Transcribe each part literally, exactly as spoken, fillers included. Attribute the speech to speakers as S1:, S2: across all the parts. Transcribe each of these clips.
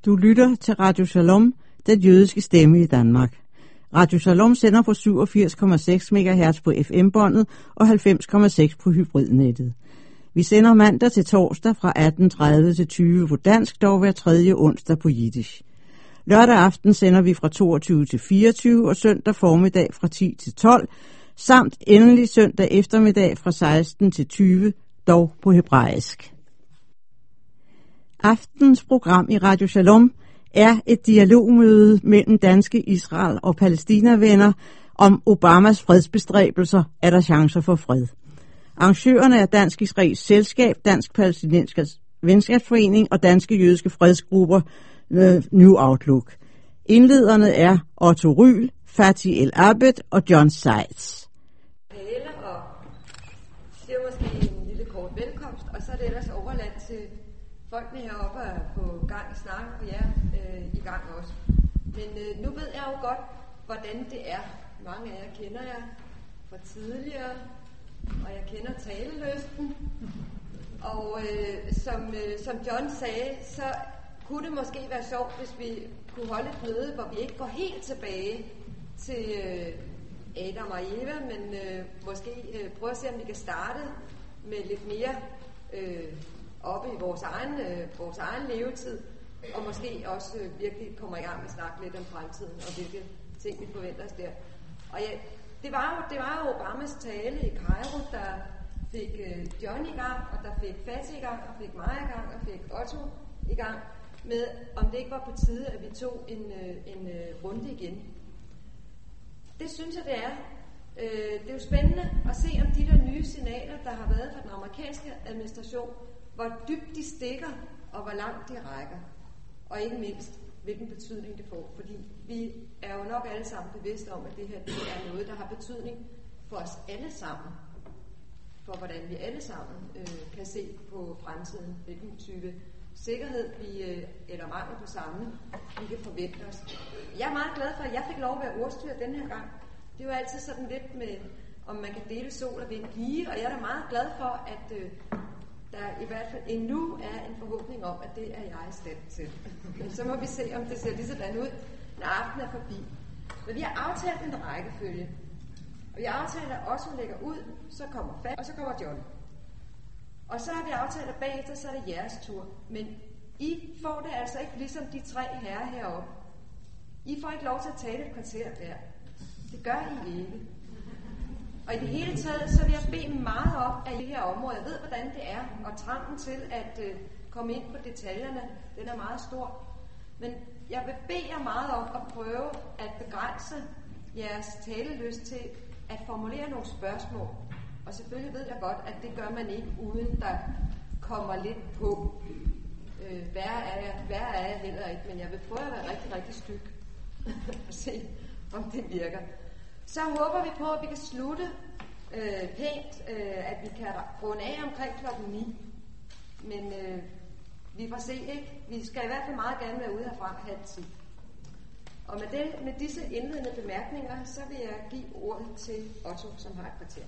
S1: Du lytter til Radio Shalom, den jødiske stemme i Danmark. Radio Shalom sender på syvogfirs komma seks megahertz på F M-båndet og halvfems komma seks på hybridnettet. Vi sender mandag til torsdag fra atten tredive til tyve på dansk, dog hver tredje onsdag på jiddisch. Lørdag aften sender vi fra toogtyve til fireogtyve og søndag formiddag fra ti til tolv, samt endelig søndag eftermiddag fra seksten til tyve, dog på hebraisk. Aftens program i Radio Shalom er et dialogmøde mellem danske Israel- og Palæstina-venner om Obamas fredsbestræbelser, er der chancer for fred. Arrangørerne er Dansk Israelsk Selskab, Dansk Palæstinensisk Venskabsforening og Danske Jødiske Fredsgrupper New Outlook. Indlederne er Otto Ryl, Fatih El Abed og John Seitz.
S2: Tale og siger måske en lille kort velkomst, og så er det ellers overladt til folkene heroppe på gang i snakken, og jer øh, i gang også. Men øh, nu ved jeg jo godt, hvordan det er. Mange af jer kender jeg fra tidligere, og jeg kender talelysten. Og øh, som, øh, som John sagde, så kunne det måske være sjovt, hvis vi kunne holde et møde, hvor vi ikke går helt tilbage til øh, Adam og Eva, men øh, måske øh, prøve at se, om vi kan starte med lidt mere øh, oppe i vores egen, øh, vores egen levetid, og måske også øh, virkelig kommer i gang med at snakke lidt om fremtiden, og hvilke ting vi forventer os der. Og ja, det var jo, det var jo Obamas tale i Cairo, der fik øh, John i gang, og der fik Fatih i gang, og fik mig i gang, og fik Otto i gang, med om det ikke var på tide, at vi tog en, øh, en øh, runde igen. Det synes jeg, det er. Øh, det er jo spændende at se, om de der nye signaler, der har været fra den amerikanske administration, hvor dybt de stikker, og hvor langt de rækker. Og ikke mindst, hvilken betydning det får. Fordi vi er jo nok alle sammen bevidste om, at det her det er noget, der har betydning for os alle sammen. For hvordan vi alle sammen øh, kan se på fremtiden, hvilken type sikkerhed, vi, øh, eller mangel på samme, vi kan forvente os. Jeg er meget glad for, at jeg fik lov at være ordstyrer den her gang. Det er jo altid sådan lidt med, om man kan dele sol og vind lige, og jeg er da meget glad for, at øh, der i hvert fald endnu er en forhåbning om, at det er jeg i stand til. Men så må vi se, om det ser lige sådan ud, når aftenen er forbi. Men vi har aftalt en rækkefølge. Og vi har aftalt, at Otto lægger ud, så kommer Fat, og så kommer John. Og så har vi aftalt, at bagefter, så er det jeres tur. Men I får det altså ikke ligesom de tre herrer heroppe. I får ikke lov til at tale et kvarter der. Det gør I ikke. Og i det hele taget, så vil jeg bede meget om, at i det her område, jeg ved, hvordan det er, og trangen til at øh, komme ind på detaljerne, den er meget stor. Men jeg vil bede jer meget om at prøve at begrænse jeres talelyst til at formulere nogle spørgsmål. Og selvfølgelig ved jeg godt, at det gør man ikke, uden der kommer lidt på. Øh, værre, er jeg, værre er jeg heller ikke, men jeg vil prøve at være rigtig, rigtig styg og se, om det virker. Så håber vi på, at vi kan slutte øh, pænt, øh, at vi kan runde af omkring klokken ni. Men øh, vi får se, ikke? Vi skal i hvert fald meget gerne være ude herfra halv ti. Og med, det, med disse indledende bemærkninger, så vil jeg give ordet til Otto, som har et kvarter.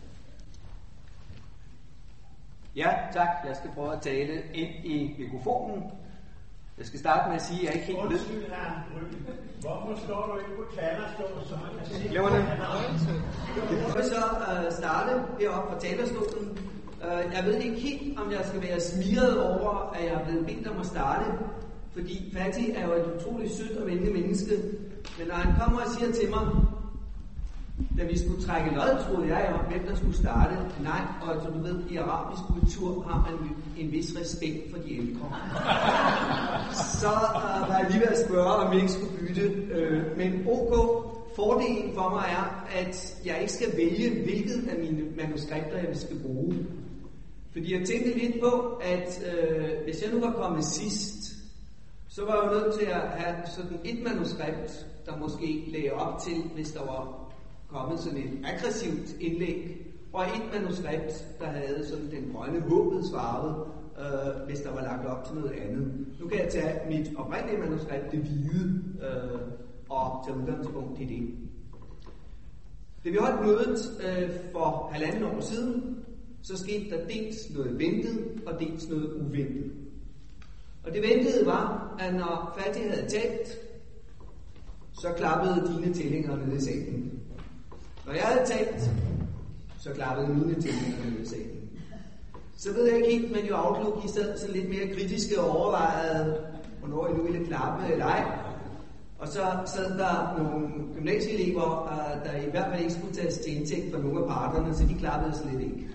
S3: Ja, tak. Jeg skal prøve at tale ind i mikrofonen. Jeg skal starte med at sige, at jeg ikke helt ved...
S4: Undskyld, herre Ryl. Hvorfor står du ikke på talerstolen, så man kan se...
S3: Glemmer det. Jeg vil så uh, starte heroppe fra talerstolen. Uh, jeg ved ikke helt, om jeg skal være smiret over, at jeg er blevet bedt om at starte. Fordi Fatih er jo et utroligt sødt og venligt menneske. Men når han kommer og siger til mig, da vi skulle trække lod, troede jeg om, hvem der skulle starte. Nej, og som du ved, i arabisk kultur har man en vis respekt for de ældre. Så uh, var jeg lige ved at spørge, om jeg ikke skulle bytte. Uh, men ok, fordelen for mig er, at jeg ikke skal vælge, hvilket af mine manuskripter jeg skal bruge. Fordi jeg tænkte lidt på, at uh, hvis jeg nu var kommet sidst, så var jeg jo nødt til at have sådan et manuskript, der måske lagde op til, hvis der var kommet sådan et aggressivt indlæg, og et manuskript, der havde sådan den grønne håbets farve, øh, hvis der var lagt op til noget andet. Nu kan jeg tage mit oprindelige manuskript, det hvide, øh, og tage udgangspunkt i det. Da vi holdt mødet øh, for halvanden år siden, så skete der dels noget ventet, og dels noget uventet. Og det ventede var, at når Fatty havde talt, så klappede dine tilhængere nede i salen. Når jeg havde talt, så klappede mine tilhængere nede i salen. Så ved jeg ikke helt, men jo Outlook i stedet så lidt mere kritiske og overvejede, hvornår I nu ville klappe eller ej. Og så sad der nogle gymnasieelever, der i hvert fald ikke skulle tages til indtægt for nogle af parterne, så de klappede slet ikke.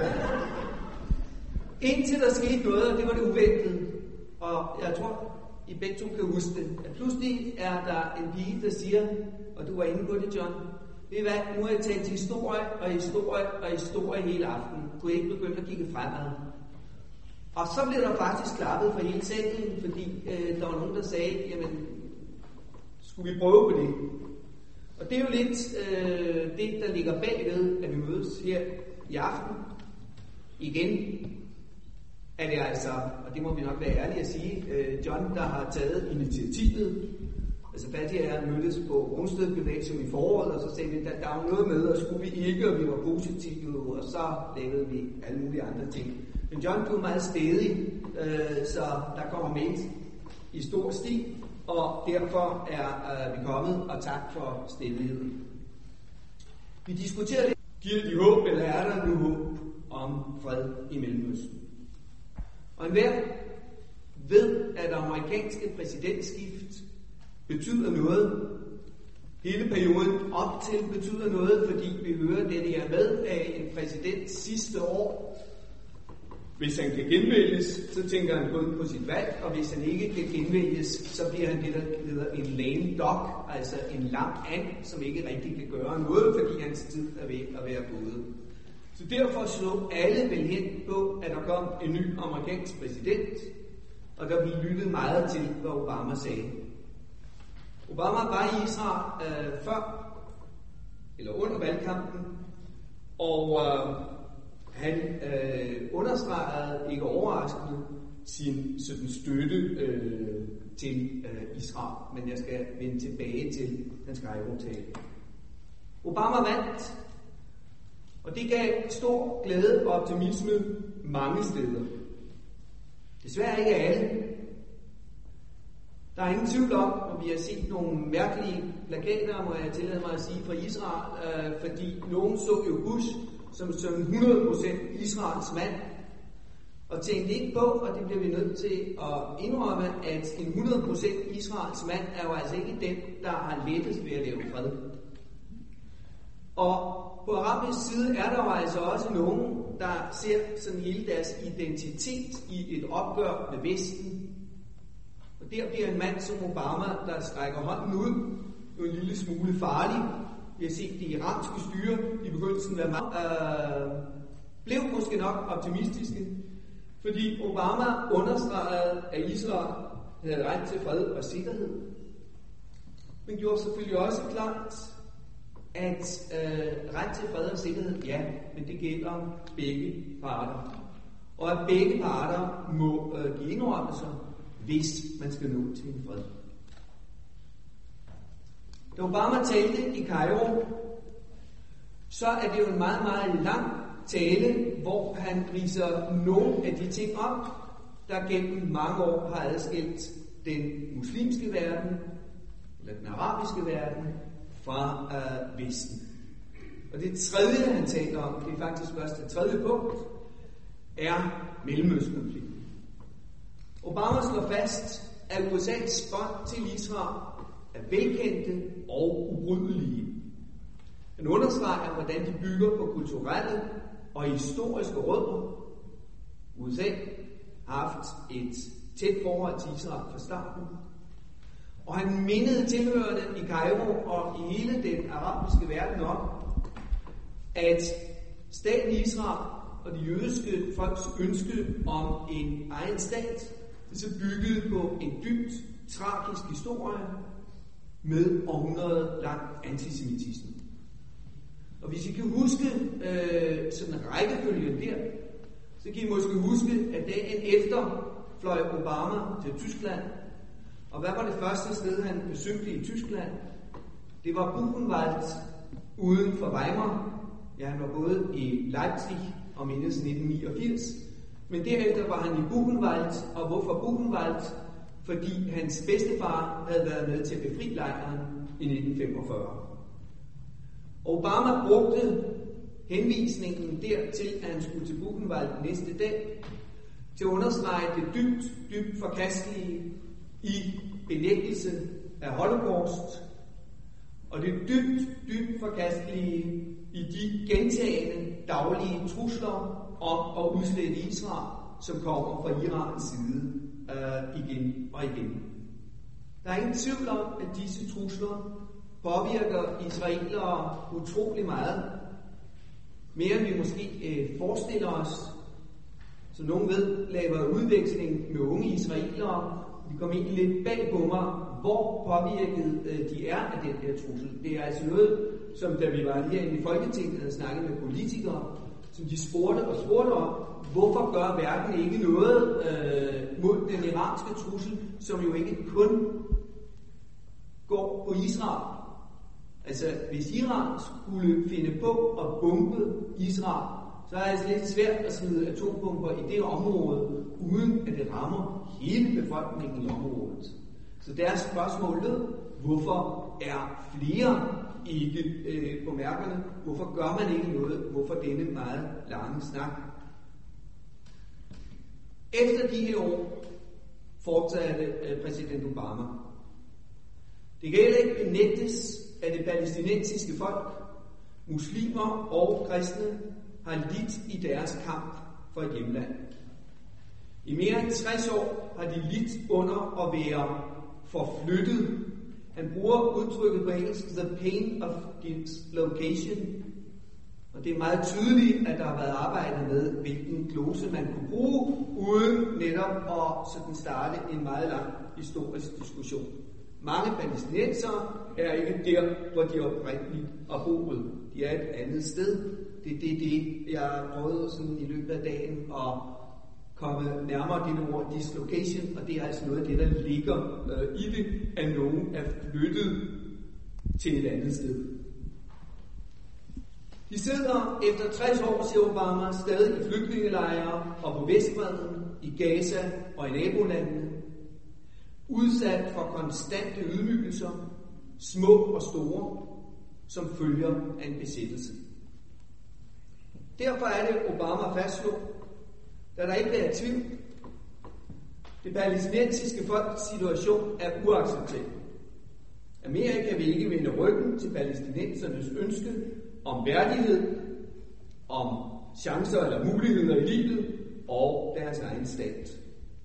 S3: Indtil der skete noget, og det var det uventede. Og jeg tror, I begge to kan huske det, at pludselig er der en pige, der siger, og du var inde på det, John, ved I hvad, nu har jeg talt historie og historie og historie hele aftenen. Kunne jeg ikke begynde at kigge fremad? Og så blev der faktisk klappet for hele salen, fordi øh, der var nogen, der sagde, jamen, skulle vi prøve på det? Og det er jo lidt øh, det, der ligger bagved, at vi mødes her i aften. Igen er det altså, og det må vi nok være ærlige at sige, øh, John, der har taget initiativet. Altså Fatty og jeg mødtes på Rungsted Gymnasium i foråret, og så sagde vi, at der var noget med, og skulle vi ikke, og vi var positive, og så lavede vi alle mulige andre ting. Men John, du er meget stædig, øh, så der kommer med i stor stil, og derfor er øh, vi kommet, og tak for stædigheden. Vi diskuterer lidt, giver de håb, eller er der nu håb om fred i Mellemøsten? Og enhver ved, at amerikanske præsidentskift betyder noget. Hele perioden op til betyder noget, fordi vi hører det her med af en præsident sidste år. Hvis han kan genvælges, så tænker han kun på sit valg, og hvis han ikke kan genvælges, så bliver han det, der hedder en lame dog, altså en lam and, som ikke rigtig kan gøre noget, fordi hans tid er ved at være gået. Så derfor slog alle vel hen på, at der kom en ny amerikansk præsident, og der blev lyttet meget til, hvad Obama sagde. Obama var i Israel øh, før, eller under valgkampen, og øh, han øh, understregede, ikke overraskende, sin sådan, støtte øh, til øh, Israel, men jeg skal vende tilbage til hans Kairo-tale. Obama vandt, og det gav stor glæde og optimisme mange steder. Desværre ikke alle. Der er ingen tvivl om, og vi har set nogle mærkelige plakater, må jeg tillade mig at sige, fra Israel, øh, fordi nogen så jo Bush som, som hundrede procent Israels mand, og tænkte ikke på, og det bliver vi nødt til at indrømme, at en hundrede procent Israels mand er jo altså ikke den, der har lettest ved at lave fred. Og på arabisk side er der jo altså også nogen, der ser sådan hele deres identitet i et opgør med Vesten. Og der bliver en mand som Obama, der strækker hånden ud, jo en lille smule farlig. Vi har set det iranske styre i begyndelsen af meget, øh, blev måske nok optimistiske, fordi Obama understregede, at Israel havde ret til fred og sikkerhed. Men gjorde selvfølgelig også klart, at øh, ret til fred og sikkerhed, ja, men det gælder begge parter. Og at begge parter må øh, give indrømmelser, hvis man skal nå til en fred. Da Obama talte i Kairo, så er det jo en meget, meget lang tale, hvor han ridser nogle af de ting op, der gennem mange år har adskilt den muslimske verden, eller den arabiske verden, fra øh, Vesten. Og det tredje, han taler om, det er faktisk først det tredje punkt, er Mellemøstkonflikten. Obama slår fast, at U S A's bånd til Israel er velkendte og ubrydelige. Han understreger, hvordan de bygger på kulturelle og historiske rødder. U S A har haft et tæt forhold til Israel fra starten. Og han mindede tilhørende i Kairo og i hele den arabiske verden om, at staten Israel og de jødiske folks ønske om en egen stat, det så byggede på en dybt tragisk historie med århundrede lang antisemitisme. Og hvis I kan huske øh, sådan en rækkefølge der, så kan I måske huske, at dagen efter fløj Obama til Tyskland. Og hvad var det første sted, han besøgte i Tyskland? Det var Buchenwald uden for Weimar. Ja, han var både i Leipzig og mindes nitten niogfirs, Men derefter var han i Buchenwald, og hvorfor Buchenwald? Fordi hans bedstefar havde været med til at befri lejren i nitten femogfyrre. Obama brugte henvisningen dertil, at han skulle til Buchenwald næste dag, til at understrege det dybt, dybt forkastelige i benægtelse af Holocaust, og det dybt, dybt forkastelige i de gentagende daglige trusler om at udslette Israel, som kommer fra Irans side øh, igen og igen. Der er ingen tvivl om, at disse trusler påvirker israelere utrolig meget, mere end vi måske øh, forestiller os. Som nogen ved, laver udveksling med unge israelere. Vi kom egentlig lidt bag på mig, hvor påvirket øh, de er af den her trussel. Det er altså noget, som da vi var herinde i Folketinget og snakkede med politikere, som de spurgte og spurgte om, hvorfor gør verden ikke noget øh, mod den iranske trussel, som jo ikke kun går på Israel. Altså, hvis Iran skulle finde på at bombe Israel, så er det altså lidt svært at smide atombomber i det område, uden at det rammer hele befolkningen i området. Så deres spørgsmål lød, hvorfor er flere ikke øh, på mærkerne? Hvorfor gør man ikke noget? Hvorfor denne meget lange snak? Efter de her år fortsatte øh, præsident Obama. Det kan heller ikke benægtes, at det palæstinensiske folk, muslimer og kristne, har lidt i deres kamp for et hjemland. I mere end tres år har de lidt under at være forflyttet. Han bruger udtrykket på engelsk, the pain of dislocation. Og det er meget tydeligt, at der har været arbejdet med, hvilken glose man kunne bruge, uden netop at sådan starte en meget lang historisk diskussion. Mange palæstinensere er ikke der, hvor de oprindeligt har boet. De er et andet sted. Det er det, det, jeg prøvede sådan i løbet af dagen at komme nærmere dette ord dislocation, og det er altså noget af det, der ligger øh, i det, at nogen er flyttet til et andet sted. De sidder efter tres år, siger Obama, stadig i flygtningelejre og på Vestbredden, i Gaza og i nabolandene, udsat for konstante ydmygelser, små og store, som følger af en besættelse. Derfor er det, Obama fastslog, da der ikke er tvivl. Det palæstinensiske folks situation er uacceptabel. Amerika vil ikke vende ryggen til palæstinensernes ønske om værdighed, om chancer eller muligheder i livet og deres egen stat.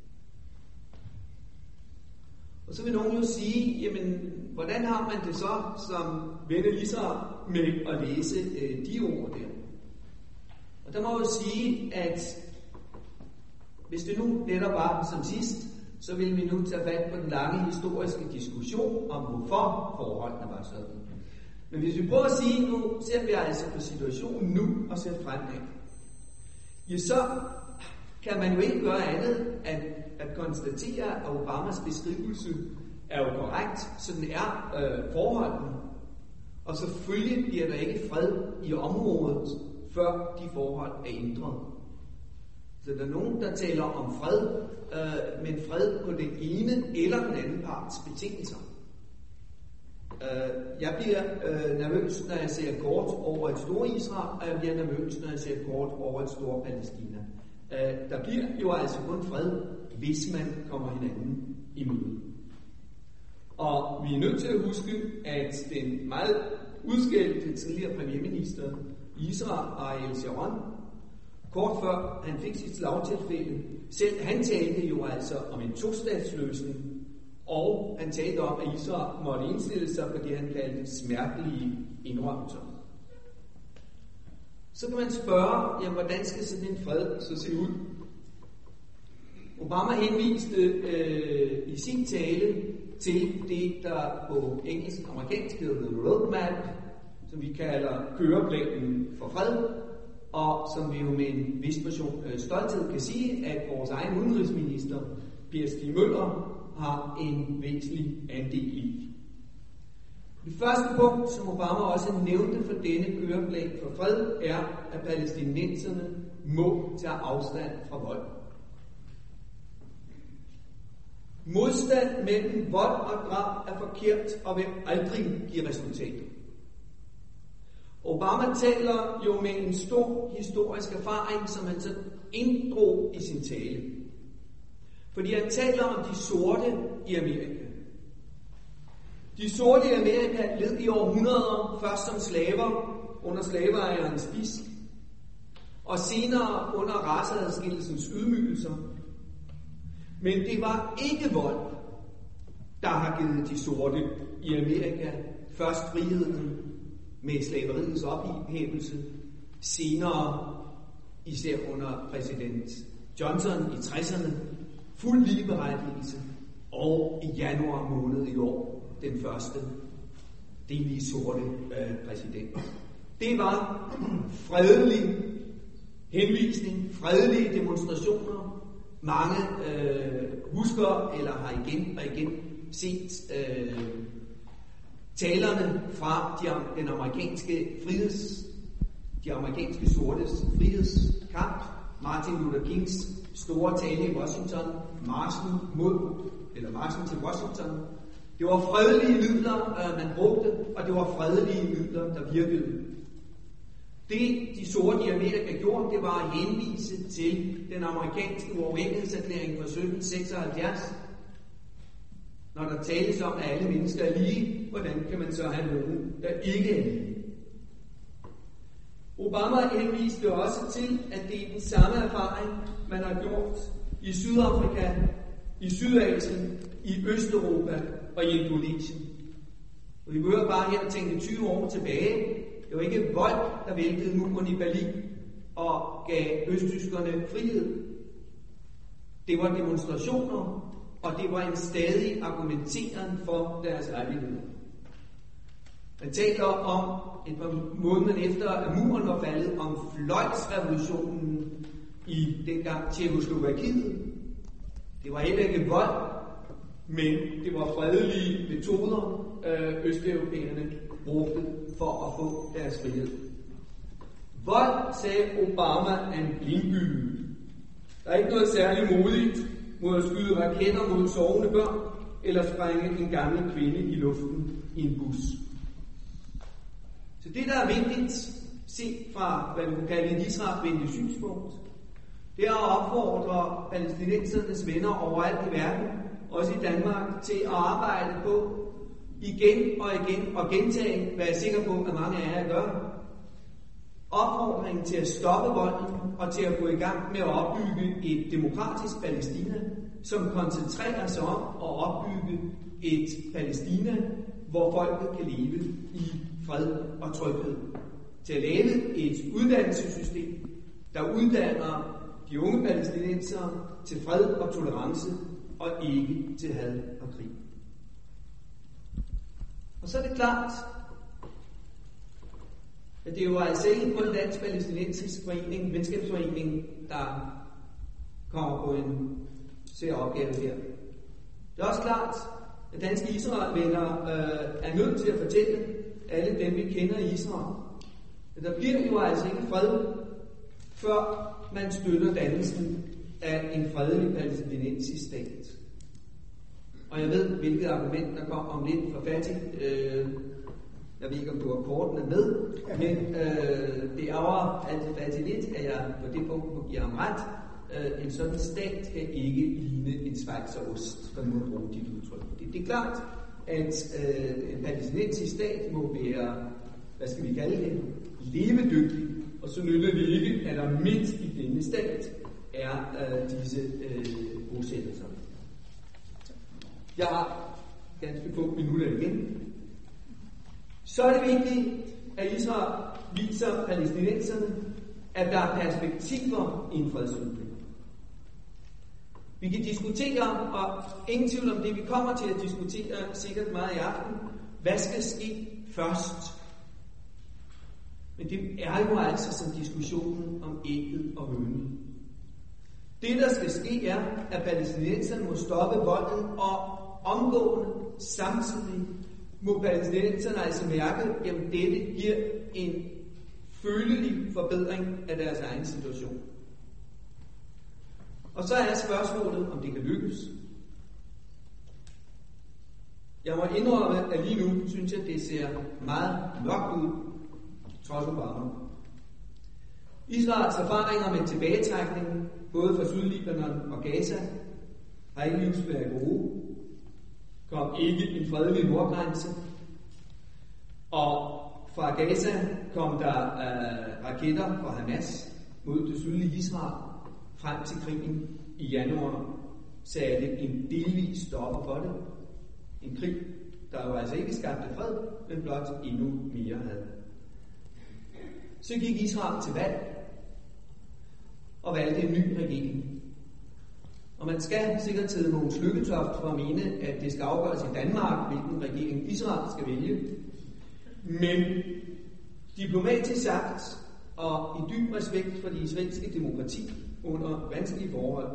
S3: Og så vil nogen jo sige, jamen, hvordan har man det så som ven Israel med at læse øh, de ord der? Og der må jeg jo sige, at hvis det nu netop var som sidst, så vil vi nu tage fat på den lange historiske diskussion om, hvorfor forholdene var sådan. Men hvis vi prøver at sige, nu ser vi altså på situationen nu og ser fremad, ja, så kan man jo ikke gøre andet end at konstatere, at Obamas beskrivelse er jo korrekt, sådan er øh, forholdene. Og selvfølgelig bliver der ikke fred i området, før de forhold er ændret. Så der er nogen, der taler om fred, øh, men fred på den ene eller den anden parts betingelser. Øh, jeg bliver øh, nervøs, når jeg ser kort over et stort Israel, og jeg bliver nervøs, når jeg ser kort over et stort Palæstina. Øh, der bliver jo altså kun fred, hvis man kommer hinanden i møde. Og vi er nødt til at huske, at den meget udskældte tidligere premierminister i Israel, Ariel Sharon, kort før han fik sit slagtilfælde, selv han talte jo altså om en tostatsløsning, og han talte om, at Israel måtte indstille sig på det, han kaldte smertelige indrømmelser. Så kan man spørge, jamen, hvordan skal sådan en fred så se ud? Obama henviste øh, i sin tale til det, der på engelsk og amerikansk hedder The Roadmap, som vi kalder køreplanen for fred, og som vi jo med en vis portion øh, stolthed kan sige, at vores egen udenrigsminister, Per Stig Møller, har en væsentlig andel i. Det første punkt, som Obama også nævnte for denne køreplan for fred, er, at palæstinenserne må tage afstand fra vold. Modstand mellem vold og drab er forkert og vil aldrig give resultater. Obama taler jo med en stor historisk erfaring, som han så inddrog i sin tale. Fordi han taler om de sorte i Amerika. De sorte i Amerika led i århundreder, først som slaver under slaveejerens pisk, og senere under raceadskillelsens ydmygelser. Men det var ikke vold, der har givet de sorte i Amerika først friheden med slaveriets ophævelse, senere, især under præsident Johnson i tresserne, fuld ligeberettigelse, og i januar måned i år, den første delvis sorte øh, præsident. Det var fredelig henvisning, fredelige demonstrationer. Mange øh, husker eller har igen og igen set øh, talerne fra de, den amerikanske friheds, de amerikanske sortes frihedskamp, Martin Luther Kings store tale i Washington, marchen mod, eller marchen til Washington. Det var fredelige midler, øh, man brugte, og det var fredelige midler, der virkede. Det, de sorte i Amerika gjorde, det var at henvise til den amerikanske uafhængighedserklæring fra sytten seksoghalvfjerds. Når der tales om, at alle mennesker er lige, hvordan kan man så have nogen, der ikke er lige? Obama henviste også til, at det er den samme erfaring, man har gjort i Sydafrika, i Sydasien, i Østeuropa og i Indonesien. Og vi behøver bare her at tænke tyve år tilbage. Det var ikke vold, der væltede muren i Berlin og gav østtyskerne frihed. Det var demonstrationer, og det var en stadig argumenteren for deres rettigheder. Man taler om et par måneder efter, at muren var faldet, om fløjtsrevolutionen i dengang Tjekkoslovakiet. Det var heller ikke vold, men det var fredelige metoder, øh, østeuropæerne brugte for at få deres frihed. Vold, sagde Obama, er en blindgyde. Der er ikke noget særligt modigt mod at skyde raketter mod sovende børn, eller sprænge en gammel kvinde i luften i en bus. Så det, der er vigtigt, set fra, hvad vi kunne kalde et Israel-venligt synspunkt, det er at opfordre palæstinensernes venner overalt i verden, også i Danmark, til at arbejde på igen og igen og gentage, hvad jeg er sikker på, at mange af jer gør. Opfordringen til at stoppe volden og til at gå i gang med at opbygge et demokratisk Palæstina, som koncentrerer sig om at opbygge et Palæstina, hvor folket kan leve i fred og tryghed. Til at lave et uddannelsessystem, der uddanner de unge palæstinensere til fred og tolerance og ikke til had og krig. Og så er det klart, at det er jo altså ikke kun Dansk Palæstinensisk Forening, venskabsforening, der kommer på en sær opgave her. Det er også klart, at danske Israel-venner øh, er nødt til at fortælle alle dem, vi kender i Israel, at der bliver jo altså ikke fred, før man støtter dannelsen af en fredelig palæstinensisk stat. Og jeg ved, hvilket argument der kommer om lidt for fattig. Øh, jeg ved ikke, om du har kortene med, men øh, det ærger altid fattig lidt, at jeg på det punkt må give ham ret. Øh, en sådan stat skal ikke ligne en schweizerost, for nu at bruge dit udtryk. Det, det er klart, at øh, en palæstinensisk stat må være, hvad skal vi kalde det, levedygtig, og så nytter det ikke, at der midt i denne stat er øh, disse øh, bosættelser. Jeg har ganske få minutter igen. Så er det vigtigt, at Israel viser palæstinenserne, at der er perspektiver i en fredsslutning. Vi kan diskutere, og ingen tvivl om det, vi kommer til at diskutere sikkert meget i aften, hvad skal ske først? Men det er jo altså som diskussionen om ægget og hønen. Det, der skal ske, er, at palæstinenserne må stoppe volden, og omgående, samtidig, må palæstinenserne altså mærke, at dette giver en følelig forbedring af deres egen situation. Og så er spørgsmålet, om det kan lykkes. Jeg må indrømme, at lige nu synes jeg, det ser meget mørkt ud, trods Obama. Israels erfaringer med tilbagetrækningen, både fra Sydlibanon og Gaza, har ikke just været gode. Kom ikke en fredelig nordgrænse. Og fra Gaza kom der øh, raketter fra Hamas mod det sydlige Israel frem til krigen i januar, satte en delvis stopper for det. En krig, der jo altså ikke skabte fred, men blot endnu mere had. Så gik Israel til valg og valgte en ny regering. Og man skal sikkert til Mogens Lykketoft for at mene, at det skal afgøres i Danmark, hvilken regering Israel skal vælge. Men diplomatisk sagt, og i dyb respekt for det israelske demokrati under vanskelige forhold,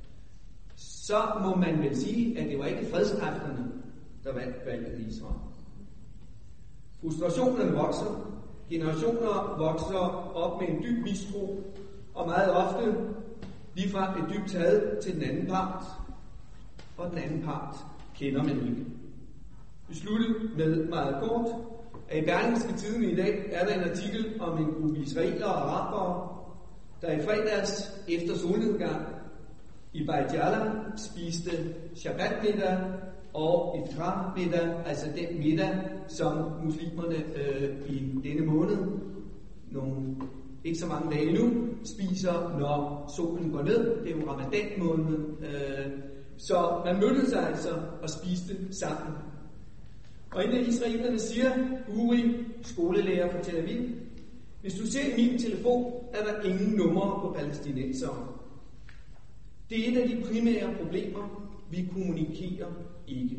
S3: så må man vel sige, at det var ikke fredskræfterne, der vandt valget i Israel. Frustrationerne vokser, generationer vokser op med en dyb mistro, og meget ofte ligefrem et dybt had til den anden part, og den anden part kender man ikke. Vi slutter med meget kort, at i Berlingske Tidende i dag er der en artikel om en gruppe israelere og arabere, der i fredags efter solnedgang i Beit Jala spiste shabbat-middag og iftar-middag, altså den middag, som muslimerne øh, i denne måned, nogle, ikke så mange dage nu, spiser, når solen går ned. Det er jo ramadan-måneden. Øh, så man mødte sig altså og spiste sammen. Og en af israelerne siger, Uri, skolelærer fra Tel Aviv, hvis du ser min telefon, er der ingen numre på palæstinensere. Det er et af de primære problemer. Vi kommunikerer ikke.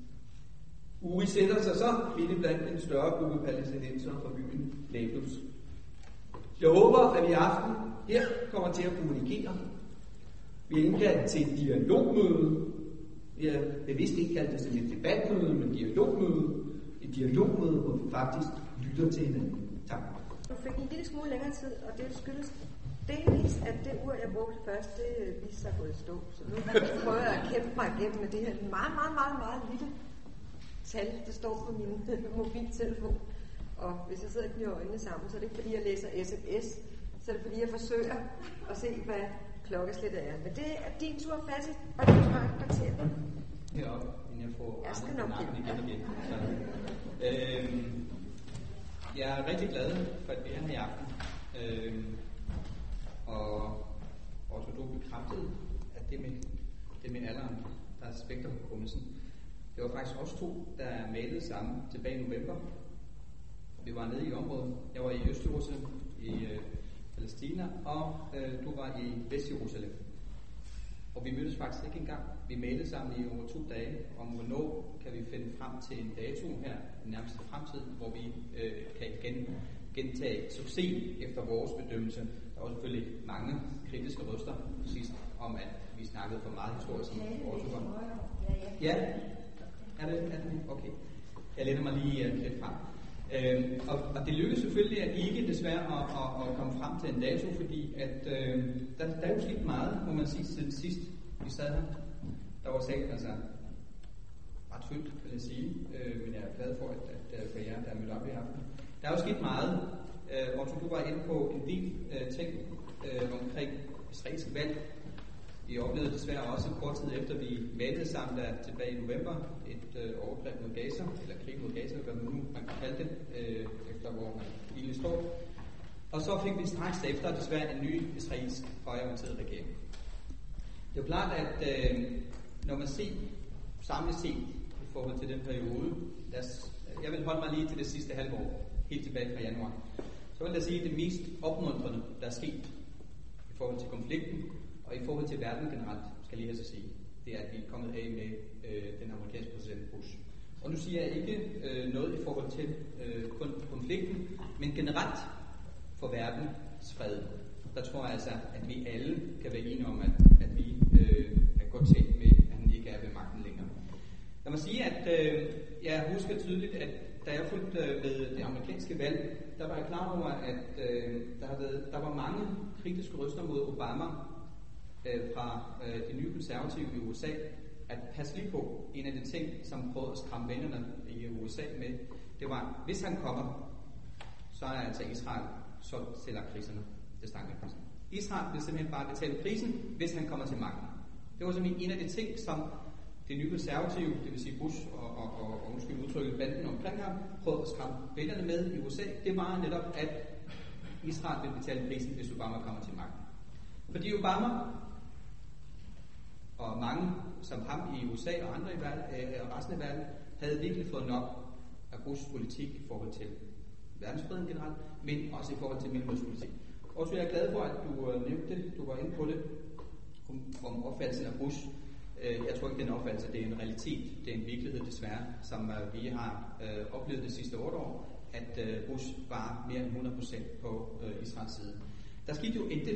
S3: Uri sætter sig så midt blandt en større gruppe palæstinensere fra byen Nablus. Jeg håber, at vi i aften her kommer til at kommunikere. Vi har indkaldt til et dialogmøde. Vi har bevidst ikke kaldt det til et debatmøde, men dialogmøde. Et dialogmøde, hvor vi faktisk lytter til hinanden. Tak.
S2: Du fik en lille smule længere tid, og det skyldes delvis, at det ur, jeg brugte først, det viste sig gået i stå. Så nu prøver jeg at kæmpe mig igennem med det her meget, meget, meget, meget lille tal, der står på min mobiltelefon. Og hvis jeg sidder og knyder øjnene sammen, så er det ikke fordi, jeg læser sms, så er det fordi, jeg forsøger at se, hvad klokkeslættet er. Men det er din tur, Fattig, og du har et kvarter.
S5: Heroppe, inden jeg får
S2: jeg skal nok
S5: igen igen. igen. Så, øhm, jeg er rigtig glad for at være her i aften. Øhm, og også du bekræftede, at det med, det med alderen, der er spekterhukommelsen. Det var faktisk os to, der malede sammen tilbage i november. Vi var nede i området. Jeg var i Øst-Jerusalem, i øh, Palæstina, og øh, du var i Vest-Jerusalem. Og vi mødtes faktisk ikke engang. Vi malede sammen i over to dage, om hvornår kan vi finde frem til en dato her, i nærmeste fremtid, hvor vi øh, kan gen, gentage succes efter vores bedømmelse. Der var selvfølgelig mange kritiske røster sidst om, at vi snakkede for meget historisk om vores uger. Ja, er det? Er det? Okay. Jeg lænder mig lige uh, lidt frem. Øhm, og, og det lykkedes selvfølgelig at ikke desværre at, at, at komme frem til en dato, fordi at, øh, der, der er jo sket meget, må man sige, siden sidst vi sad her. Der var salen altså ret fyldt, vil jeg sige, øh, men jeg er glad for, at, at, at for jer, der er mødt op i aften. Der er jo sket meget, øh, og du var inde på en del øh, ting øh, omkring israelsk valg. Vi oplevede desværre også kort tid efter, vi malede sammen der tilbage i november et øh, overgreb mod Gaza, eller krig mod Gaza, hvad man nu man kan kalde det, øh, efter hvor man lige står. Og så fik vi straks efter desværre en ny israelsk højreorienteret regering. Det er jo klart, at øh, når man ser samlet set i forhold til den periode, der, jeg vil holde mig lige til det sidste halve år, helt tilbage fra januar, så vil jeg sige, at det mest opmuntrende, der er sket i forhold til konflikten, og i forhold til verden generelt, skal jeg lige have at sige, det er, at vi er kommet af med øh, den amerikanske præsident Bush. Og nu siger jeg ikke øh, noget i forhold til øh, konflikten, men generelt for verdens fred. Der tror jeg altså, at vi alle kan være enige om, at, at vi øh, er godt talt med, at han ikke er ved magten længere. Jeg må sige, at øh, jeg husker tydeligt, at da jeg fulgte øh, med det amerikanske valg, der var jeg klar over, at øh, der, havde, der var mange kritiske røster mod Obama. øh, fra øh, de nye konservative i U S A, at passe lige på, en af de ting, som prøvede at skræmme vennerne i U S A med, det var, hvis han kommer, så er altså Israel solgt til lakridserne, til stankeprisen. Israel vil simpelthen bare betale prisen, hvis han kommer til magten. Det var simpelthen en af de ting, som de nye konservative, det vil sige Bush og, og, og, og undskyld udtrykket banden omkring ham, prøvede at skræmme vælgerne med i U S A. Det var netop, at Israel vil betale prisen, hvis Obama kommer til magten. Fordi Obama og mange som ham i U S A og andre i verden, øh, resten af verden, havde virkelig fået nok af Bushs politik i forhold til verdensfreden generelt, men også i forhold til mellemøstpolitik. Og så er jeg glad for, at du øh, nævnte det, du var inde på det, om, om opfattelsen af Bush. Øh, jeg tror ikke, den opfattelse, det er en realitet, det er en virkelighed desværre, som øh, vi har øh, oplevet de sidste otte år, at øh, Bush var mere end hundrede procent på øh, Israels side. Der skete jo intet.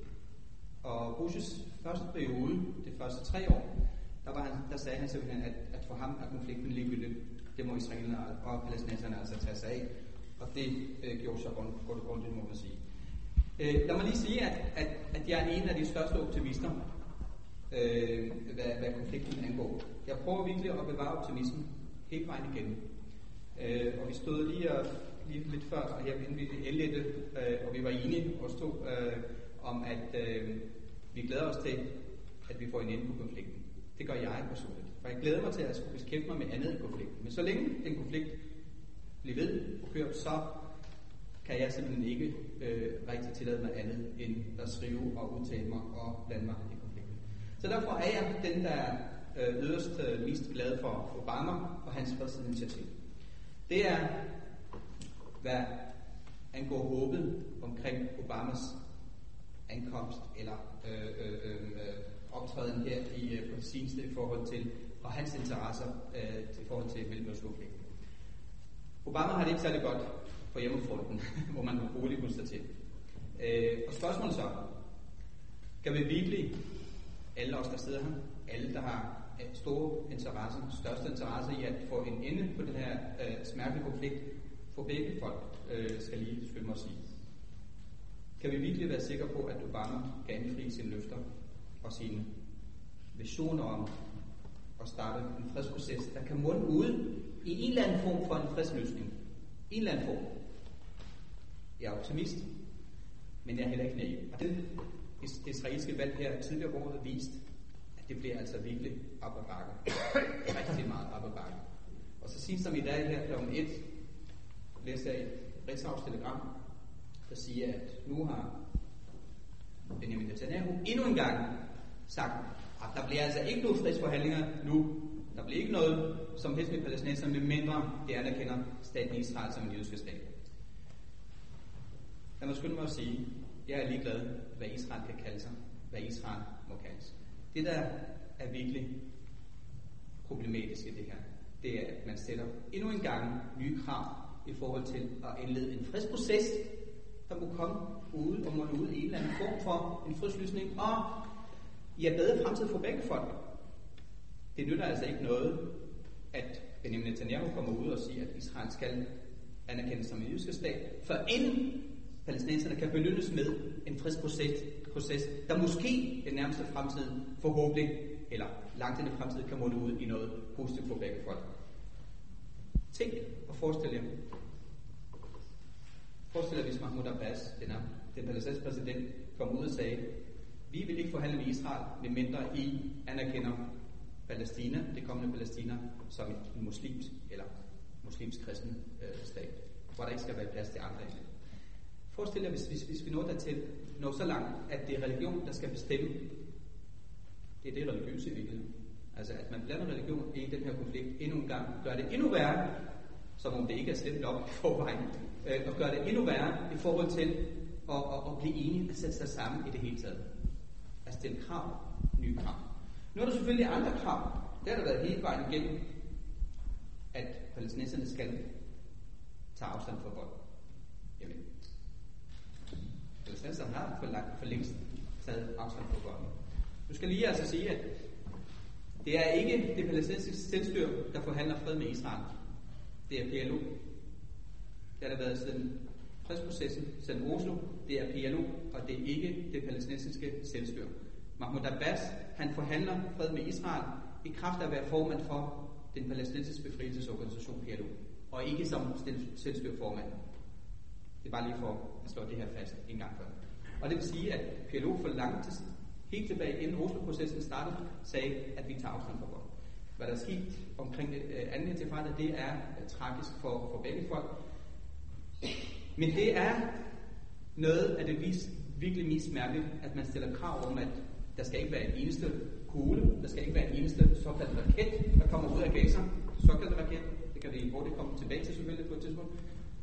S5: Og Bushes første periode, de første tre år, der, var han, der sagde han simpelthen, at, at for ham er konflikten ligegyldig. Det må israelerne og palæstinenserne altså tage sig af. Og det øh, gjorde så godt og grundigt, må man sige. Øh, lad mig lige sige, at, at, at jeg er en af de største optimister, øh, hvad, hvad konflikten angår. Jeg prøver virkelig at bevare optimismen helt vejen igennem. Øh, og vi stod lige, og, lige lidt før, og her inden vi indledte, øh, og vi var enige og stod øh, om, at øh, vi glæder os til, at vi får en ende på konflikten. Det gør jeg personligt. For jeg glæder mig til at skulle beskæftige mig med andet end konflikten. Men så længe den konflikt bliver ved og kører, så kan jeg simpelthen ikke øh, rigtig tillade mig andet end at skrive og udtale mig og blande mig i konflikten. Så derfor er jeg den, der er øh, yderst øh, mest glad for Obama og hans fredsinitiativ. Det er, hvad angår håbet omkring Obamas ankomst eller øh, øh, øh, optræden her i, på det seneste i forhold til, og hans interesser øh, i forhold til Mellemøstkonflikten. Obama har det ikke særlig godt på hjemmefronten, hvor man roligt konstatere. Øh, og spørgsmålet så, kan vi virkelig, alle os der sidder her, alle der har store interesse, største interesse i at få en ende på den her øh, smertelige konflikt, for begge folk, øh, skal lige skynde mig at sige. Kan vi virkelig være sikre på, at Obama kan indfri sine løfter og sine visioner om at starte en fredsproces, der kan munde ud i en eller anden form for en fredsløsning? En eller anden form. Jeg er optimist, men jeg er heller ikke naiv. Og det israelske valg her tidligere på året har vist, at det bliver altså virkelig op ad bakke. Rigtig meget op ad bakke. Og så sent som i dag her klokken et, læser jeg et Ritzaus telegram, der siger, at nu har Benjamin Netanyahu endnu en gang sagt, at der bliver altså ikke nogen fredsforhandlinger nu. Der bliver ikke noget som helst med palæstinenserne, medmindre det anerkender staten Israel som en jødisk stat. Lad mig skynde mig at sige, jeg er ligeglad, hvad Israel kan kalde sig, hvad Israel må kaldes. Det, der er virkelig problematisk i det her, det er, at man sætter endnu en gang nye krav i forhold til at indlede en fredsproces, der må komme ud og må ud i en eller anden form for en fredsløsning, og i en bedre fremtid for begge folk. Det nytter altså ikke noget, at Benjamin Netanyahu kommer ud og siger, at Israel skal anerkendes som en jødisk stat, før inden palæstinenserne kan belønnes med en fredsproces, proces, der måske i den nærmeste fremtid forhåbentlig, eller langt ind i fremtiden, kan munde ud i noget positivt for begge folk. Tænk og forestil jer. Forestil jer, hvis Mahmoud Abbas, den, den palæstinensiske præsident, kom ud og sagde, vi vil ikke forhandle med Israel, medmindre I anerkender Palæstina, det kommende Palæstina, som en muslimsk eller muslimsk kristen øh, stat, hvor der ikke skal være plads til andre end. Forestil jer, hvis, hvis, hvis vi når dertil, når så langt, at det er religion, der skal bestemme. Det er det religiøse i virkeligheden. Altså, at man blander religion i den her konflikt endnu en gang, gør det endnu værre, som om det ikke er slemt op i forvejen, øh, og gør det endnu værre i forhold til at, at, at blive enige og sætte sig sammen i det hele taget. At stille krav, nye krav. Nu er der selvfølgelig andre krav. Det har der været hele vejen igennem, at palæstinenserne skal tage afstand fra vold. Jamen, palæstinenserne har for, langt, for længst taget afstand fra vold. Nu skal lige altså sige, at det er ikke det palæstinensiske selvstyre, der forhandler fred med Israel. Det er P L O. Det har der været siden fredsprocessen, siden Oslo. Det er P L O, og det er ikke det palæstinensiske selvstyre. Mahmoud Abbas, han forhandler fred med Israel i kraft af at være formand for den palæstinensiske befrielsesorganisation P L O, og ikke som selvstyreformand. Det er bare lige for at slå det her fast en gang før. Og det vil sige, at P L O for langt til, helt tilbage inden Oslo-processen startede, sagde, at vi tager afstand fra vold. Hvad der er sket omkring det uh, anden intifada, det er uh, tragisk for, for begge folk. Men det er noget af det vis, virkelig mest mærkeligt, at man stiller krav om, at der skal ikke være en eneste kugle, der skal ikke være en eneste såkaldt raket, der kommer ud af Gaza. Såkaldt raket, det kan vi hurtigt komme tilbage til selvfølgelig på et tidspunkt.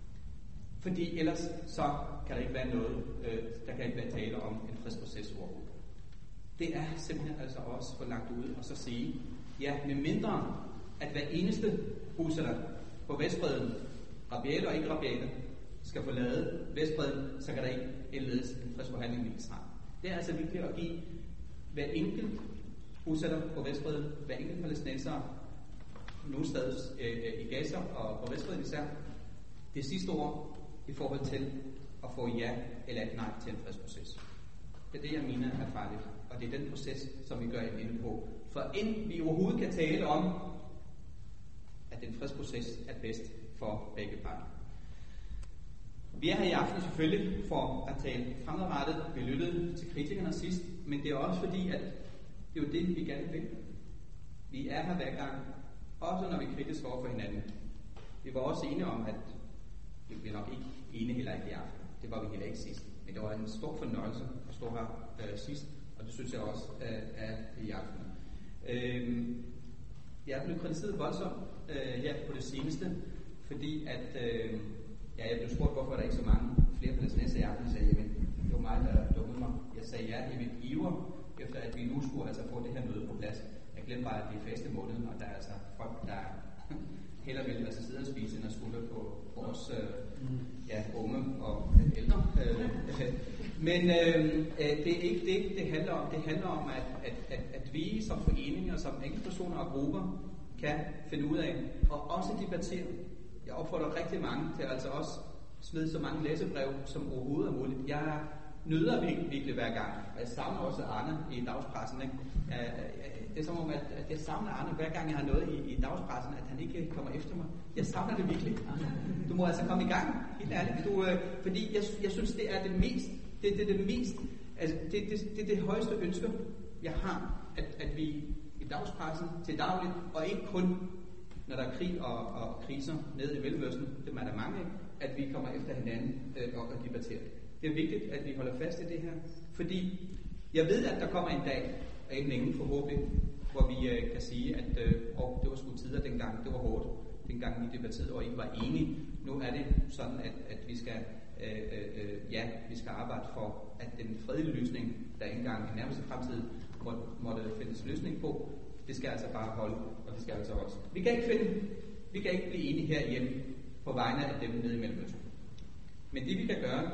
S5: Fordi ellers så kan der ikke være noget, øh, der kan ikke være tale om en fredsproces overhovedet. Det er simpelthen altså også for langt ude at så sige, ja, med mindre at hver eneste bosætter på Vestbredden, rabiate og ikke rabiate, skal forlade Vestbredden, så kan der ikke indledes en fredsforhandling med Israel. Det er altså vigtigt at give hver enkelt bosætter på Vestbredden, hver enkelt palæstinenser, nogle steder øh, i Gaza og på Vestbredden især, det sidste ord i forhold til at få ja eller et nej til en fredsproces. Det er det, jeg mener er farligt, og det er den proces, som vi gør inde på. For inden vi overhovedet kan tale om, at den fredsproces er bedst for begge parter. Vi er her i aften selvfølgelig for at tale fremadrettet. Vi lyttede til kritikerne sidst, men det er også fordi, at det er jo det, vi gerne vil. Vi er her hver gang, også når vi er kritiske over for hinanden. Vi var også enige om, at vi bliver nok ikke enige heller ikke i aften. Det var vi heller ikke sidst. Men det var en stor fornøjelse at stå her øh, sidst, og det synes jeg også øh, er i aften. Øh, jeg er blevet kritiseret voldsomt øh, her på det seneste, fordi at øh, ja, jeg blev spurgt, hvorfor der ikke så mange flere palæstinenser i aften. Jeg sagde, jamen, det var mig, der dummede mig. Jeg sagde ja i mit iver, efter at vi nu skulle altså få det her møde på plads. Jeg glemte bare, at det er faste måneden, og der er altså folk, der heller vil altså sidde og spise, end at skulle på vores øh, ja, unge og ældre. Øh, men øh, det er ikke det, det handler om. Det handler om, at, at, at, at vi som foreninger, som enkeltpersoner og grupper, kan finde ud af, og også debattere. Jeg opfordrer rigtig mange til altså også smide så mange læsebrev, som overhovedet er muligt. Jeg nyder virkelig, virkelig hver gang, og jeg savner også Arne i dagspressen. Ikke? Det er som om, at jeg savner Arne hver gang, jeg har noget i, i dagspressen, at han ikke kommer efter mig. Jeg savner det virkelig. Du må altså komme i gang, helt ærligt. Du, øh, fordi jeg, jeg synes, det er det mest, det, det, det mest, altså det, det, det, det højeste ønske, jeg har, at, at vi i dagspressen til dagligt, og ikke kun når der er krig og, og kriser nede i Mellemøsten, det er der mange, at vi kommer efter hinanden øh, og, og debatterer det. Det er vigtigt, at vi holder fast i det her, fordi jeg ved, at der kommer en dag, og inden ingen forhåbentlig, hvor vi øh, kan sige, at øh, oh, det var sgu tider dengang, det var hårdt, dengang vi debatterede og ikke var enige. Nu er det sådan, at, at vi skal øh, øh, ja, vi skal arbejde for, at den fredelige løsning, der engang i nærmeste fremtid må, måtte findes løsning på, det skal altså bare holde, og det skal altså også. Vi kan ikke finde, vi kan ikke blive enige herhjemme på vegne af dem nede i Mellemøsten. Men det vi kan gøre,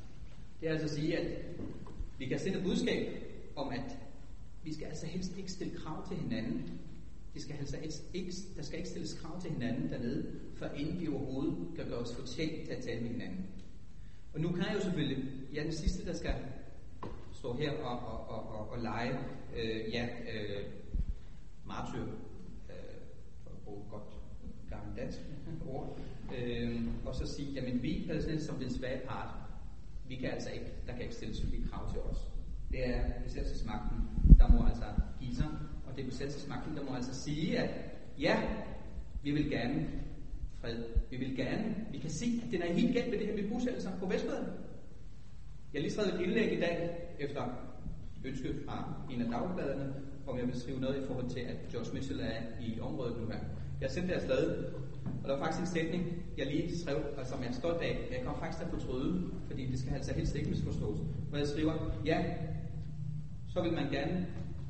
S5: det er altså at sige, at vi kan sende et budskab om, at vi skal altså helst ikke stille krav til hinanden. Det skal altså ikke, der skal ikke stilles krav til hinanden dernede, for inden vi overhovedet kan gøre os fortjent til at tale med hinanden. Og nu kan jeg jo selvfølgelig, jeg er den sidste, der skal stå her og, og, og, og, og lege, øh, ja, øh, martyr, øh, for at bruge et godt gammelt dansk ord, øh, og så sige, jamen vi palæstinenser som den svage part, vi kan altså ikke, der kan ikke stilles flere krav til os. Det er besættelsesmagten, der må altså give sig, og det er besættelsesmagten, der må altså sige, at ja, vi vil gerne fred, vi vil gerne, vi kan se, at den er helt galt med det her med bosættelser på Vestbredden. Jeg har lige skrevet et indlæg i dag, efter ønske fra en af dagbladene, om jeg vil skrive noget i forhold til, at George Mitchell er i området nu her. Jeg sendte det afsted, og der var faktisk en sætning, jeg lige skrev, og som jeg er stolt af. Jeg kommer faktisk til at fortryde, fordi det skal altså helst ikke misforstås. Hvor jeg skriver, ja, så vil man gerne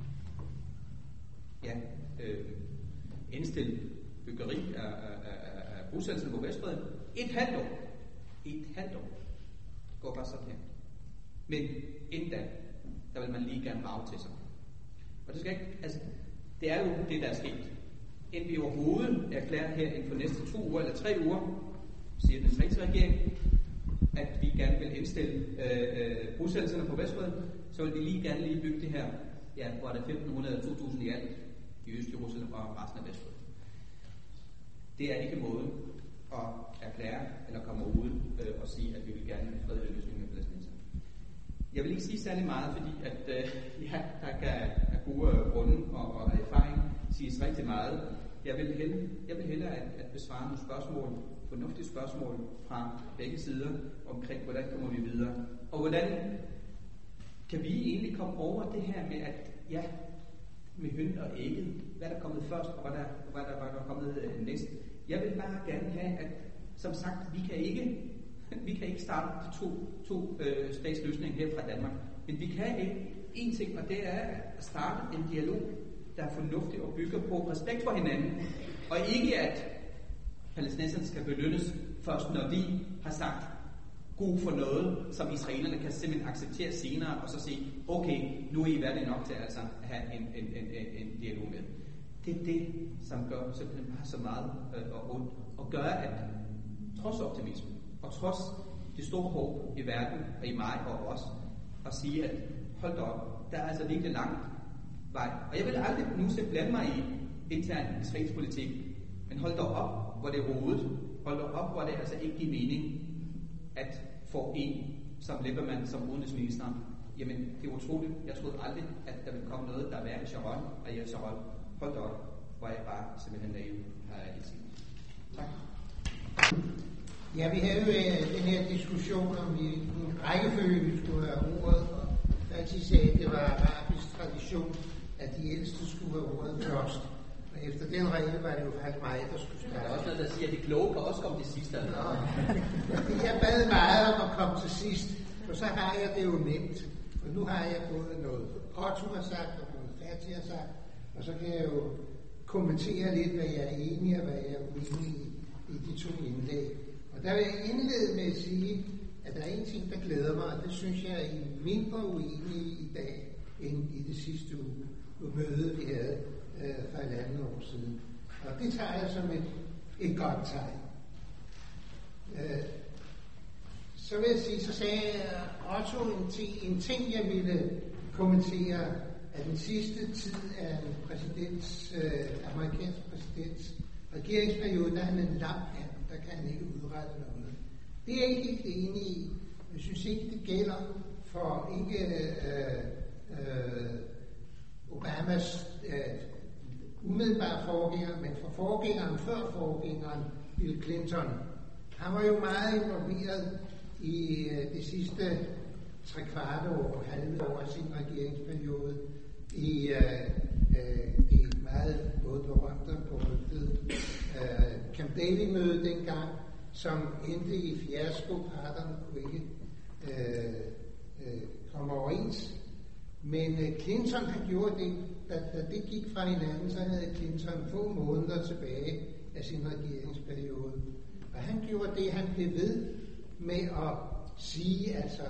S5: ja, øh, indstille byggeri af, af, af, af bosættelsen på Vestbredden. Et halvt år. Et halvt år. Det går bare sådan her. Men inden da, der vil man lige gerne rage til sig. Og det skal ikke, altså, det er jo det, der er sket. Inden vi overhovedet erklærer her inden for næste to uger eller tre uger, siger den israelske regering, at vi gerne vil indstille øh, øh, bosættelserne på Vestbredden, så vil vi lige gerne lige bygge det her ja, hvor der femten hundrede eller to tusind i alt i Øst-Jerusalem og resten af Vestbredden. Det er ikke måden at erklære eller komme ud øh, og sige, at vi vil gerne have fredelig løsning med palæstinenser. Jeg vil ikke sige særlig meget, fordi at, øh, ja, der kan af gode grunde og, og erfaring siges rigtig meget. Jeg vil hellere, jeg vil hellere at, at besvare nogle spørgsmål, fornuftige spørgsmål fra begge sider omkring, hvordan kommer vi videre. Og hvordan kan vi egentlig komme over det her med, at ja, med høn og ægget, hvad der er kommet først, og hvad der, hvad der, hvad der er kommet øh, næst. Jeg vil bare gerne have, at som sagt, vi kan ikke, vi kan ikke starte de to, to øh, statsløsninger her fra Danmark. Men vi kan ikke én ting, og det er at starte en dialog, der er fornuftig og bygger på respekt for hinanden. Og ikke at palæstinenserne skal belønnes først, når vi har sagt god for noget, som israelerne kan simpelthen acceptere senere, og så sige, okay, nu er I værdige nok til altså at have en, en, en, en dialog med. Det er det, som gør simpelthen bare så meget øh, og ondt, og gør, at trods optimisme, og trods det store håb i verden, og i mig og os, at sige, at hold da op, der er altså virkelig lang vej. Og jeg vil aldrig nu se blande mig i intern israelsk politik, men hold da op, hvor det er rodet. Hold da op, hvor det altså ikke giver mening at få en som Lieberman, som udenrigsminister. Jamen, det er utroligt. Jeg troede aldrig, at der ville komme noget, der er værd i Sharon, og jeg Sharon. Hold da op, hvor jeg bare simpelthen naiv her i tiden. Tak.
S6: Ja, vi havde jo den her diskussion om i en rækkefølge, vi skulle have ordet, og altid sagde, at det var arabisk tradition, at de ældste skulle have ordet først. Og efter den regel var det jo faktisk mig, der skulle starte.
S5: Der er også noget, der siger, at de kloge kan også komme til sidst. Altså.
S6: Jeg bad meget om at komme til sidst, for så har jeg det jo nemt. Og nu har jeg både noget Otto har sagt, og noget Fatih har sagt, og så kan jeg jo kommentere lidt, hvad jeg er enig og hvad jeg er uenig i, i de to indlæg. Og der vil jeg indlede med at sige, at der er en ting, der glæder mig, og det synes jeg er mindre uenig i dag, end i det sidste uge, møde, vi havde øh, for et andet år siden. Og det tager jeg som et, et godt tegn. Øh, så vil jeg sige, så sagde jeg Otto en, t- en ting, jeg ville kommentere, at den sidste tid af en præsidents, øh, amerikansk præsidents regeringsperiode, der er han en lam hand, der kan han ikke udrette noget. Det er jeg ikke helt enig i. Jeg synes ikke, det gælder for ikke øh, øh, Obamas øh, umiddelbare forgænger, men for forgængeren før forgængeren, Bill Clinton. Han var jo meget involveret i øh, det sidste tre kvarte år, halve år af sin regeringsperiode, i øh, øh, det meget både berømte og berygtede øh, Camp David-møde dengang, som endte i fiasko. Parterne kunne ikke øh, øh, komme overens. Men øh, Clinton, han gjorde det, da, da det gik fra hinanden, så havde Clinton få måneder tilbage af sin regeringsperiode. Og han gjorde det, han blev ved med at sige, altså,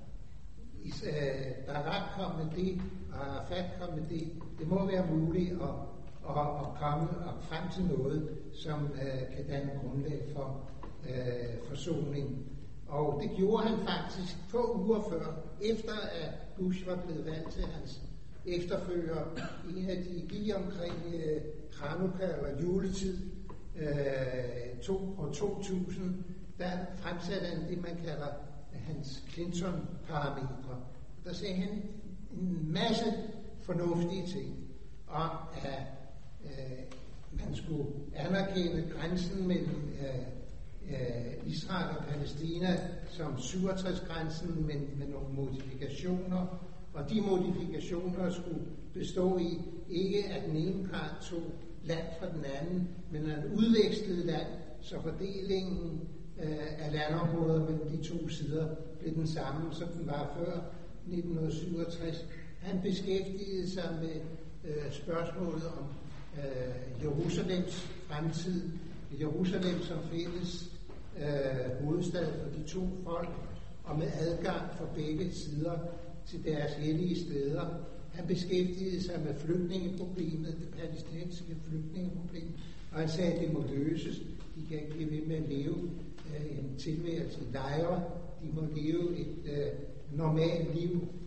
S6: Barack kom med det, og Arafat kom med det. Det må være muligt at, at, at komme frem til noget, som uh, kan danne grundlag for uh, forsoning. Og det gjorde han faktisk få uger før, efter at Bush var blevet valgt til hans efterfølger. En af de lige omkring uh, Hanukkah eller juletid uh, to, år to tusind, der fremsatte han det, man kalder hans Clinton-parametre. Der sagde han en masse fornuftige ting om, at øh, man skulle anerkende grænsen mellem øh, øh, Israel og Palæstina som syvogtres-grænsen, men med nogle modifikationer. Og de modifikationer skulle bestå i ikke at den ene part tog land fra den anden, men at udvekslede land, så fordelingen af landområder mellem de to sider blev den samme, som den var før nitten syvogtres. Han beskæftigede sig med øh, spørgsmålet om øh, Jerusalems fremtid. Jerusalem som fælles øh, hovedstad for de to folk, og med adgang for begge sider til deres hellige steder. Han beskæftigede sig med flygtningeproblemet, det palæstinensiske flygtningeproblem, og han sagde, at det må løses. De kan ikke blive ved med at leve øh, en tilværelse i lejre. De må leve et øh, normalt liv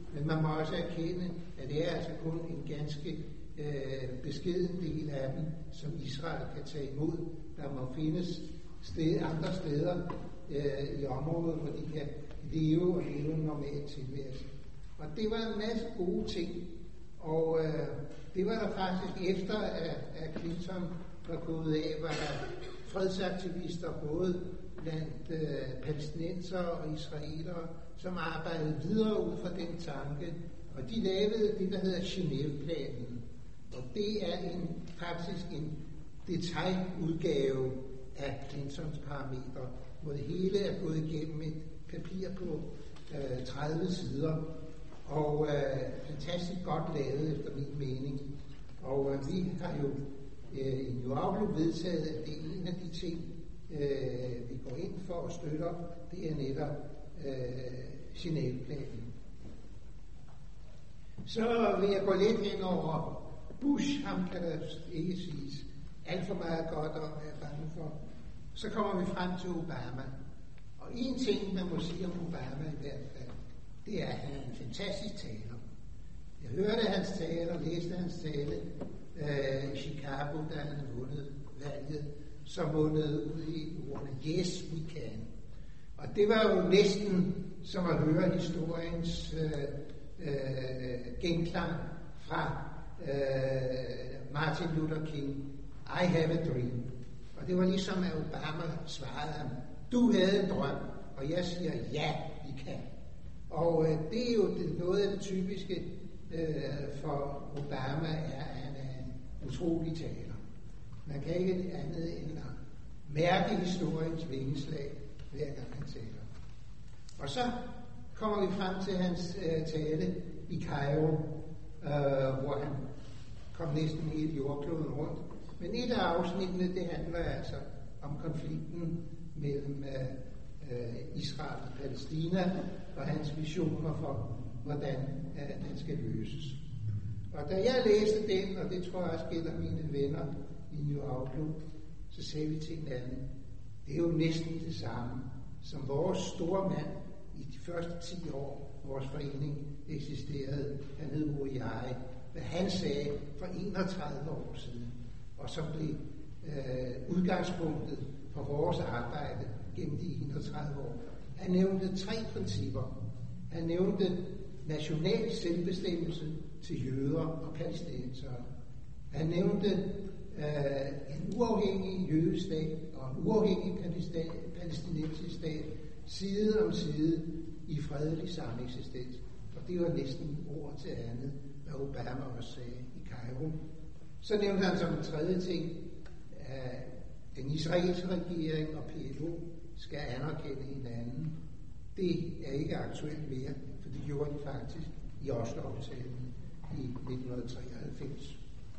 S6: Men man må også erkende, at det er altså kun en ganske øh, beskeden del af dem, som Israel kan tage imod. Der må findes sted, andre steder øh, i området, hvor de kan leve og leve en normal tilværelse. Og det var en masse gode ting. Og øh, det var der faktisk efter, at, at Clinton var gået af, var der fredsaktivister både blandt øh, palæstinenser og israelere, som arbejdede videre ud fra den tanke. Og de lavede det, der hedder Genève-planen. Og det er en, faktisk en detaljudgave af Clintons parametre, hvor det hele er gået igennem et papir på øh, tredive sider. Og øh, fantastisk godt lavet efter min mening. Og øh, vi har jo øh, i New Outlook vedtaget, at det er en af de ting, øh, vi går ind for og støtter, det er netop øh, Genève-planen. Så vil jeg gå lidt hen over Bush, ham kan der ikke siges alt for meget godt om, er jeg bange for. Så kommer vi frem til Obama. Og en ting, man må sige om Obama i hvert fald, det er, at han er en fantastisk taler. Jeg hørte hans tale og læste hans tale øh, i Chicago, da han havde vundet valget, som mundede ud i ordene, yes, we can. Og det var jo næsten som at høre historiens øh, øh, genklang fra øh, Martin Luther King, I have a dream. Og det var ligesom, at Obama svarede ham, du havde en drøm, og jeg siger, ja, vi kan. Og øh, det er jo det, noget af det typiske øh, for Obama, er, at han er en utrolig taler. Man kan ikke andet end at mærke historiens vingeslag, hver gang han taler. Og så kommer vi frem til hans øh, tale i Cairo, øh, hvor han kom næsten hele jordkloden rundt. Men et af afsnittene, det handler altså om konflikten mellem øh, Israel og Palæstina, og hans visioner for, hvordan øh, den skal løses. Og da jeg læste den, og det tror jeg også gælder mine venner i New Outlook, så sagde vi til hinanden, det er jo næsten det samme, som vores store mand i de første ti år, vores forening eksisterede, han hed O I I, hvad han sagde for enogtredive år siden, og som blev øh, udgangspunktet for vores arbejde gennem de enogtredive år. Han nævnte tre principper. Han nævnte national selvbestemmelse til jøder og palæstinensere. Han nævnte øh, en uafhængig jødestat og en uafhængig palæstinensisk stat side om side i fredelig sameksistens. Og det var næsten ord til andet, hvad Obama også sagde i Cairo. Så nævnte han som en tredje ting, at den israelske regering og P L O skal anerkende hinanden. Det er ikke aktuelt mere, for det gjorde de faktisk i Oslo-aftalen i nitten treoghalvfems.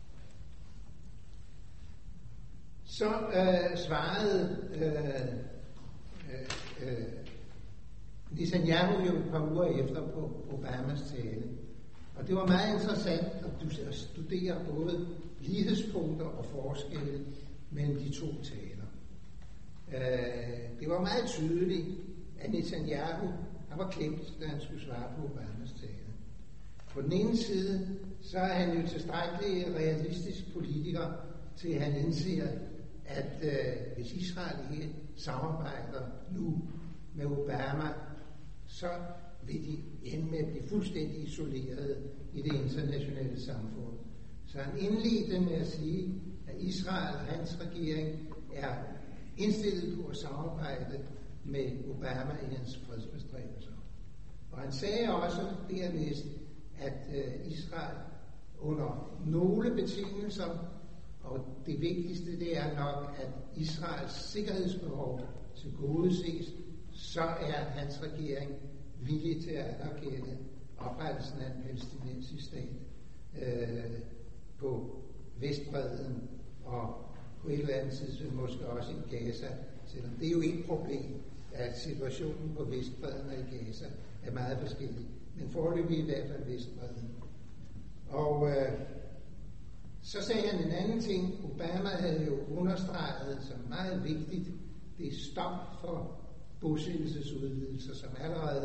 S6: Så øh, svarede øh, øh, øh, Netanyahu jo et par uger efter på Obamas tale. Og det var meget interessant at studere både lighedspunkter og forskelle mellem de to taler. Øh, det var meget tydeligt, at Netanyahu han var klemt, da han skulle svare på Obamas tale. På den ene side, så er han jo tilstrækkelig realistisk politiker, til at han indser, at øh, hvis Israel ikke samarbejder nu med Obama, så vil de ende med at blive fuldstændig isoleret i det internationale samfund. Så han indledte med at sige, at Israel og hans regering er indstillet på at samarbejde med Obama i hans fredsbestræbelser. Og han sagde også dernæst, at øh, Israel under nogle betingelser, og det vigtigste det er nok, at Israels sikkerhedsbehov tilgodeses, så er hans regering villig til at anerkende oprettelsen af en palæstinensisk stat øh, på Vestbredden og på et eller andet tidspunkt måske også i Gaza, selvom det er jo et problem, at situationen på Vestbredden og i Gaza er meget forskellig, men foreløbig i hvert fald Vestbredden. Og øh, så sagde han en anden ting. Obama havde jo understreget som meget vigtigt, det er stop for bosættelsesudvidelser, som allerede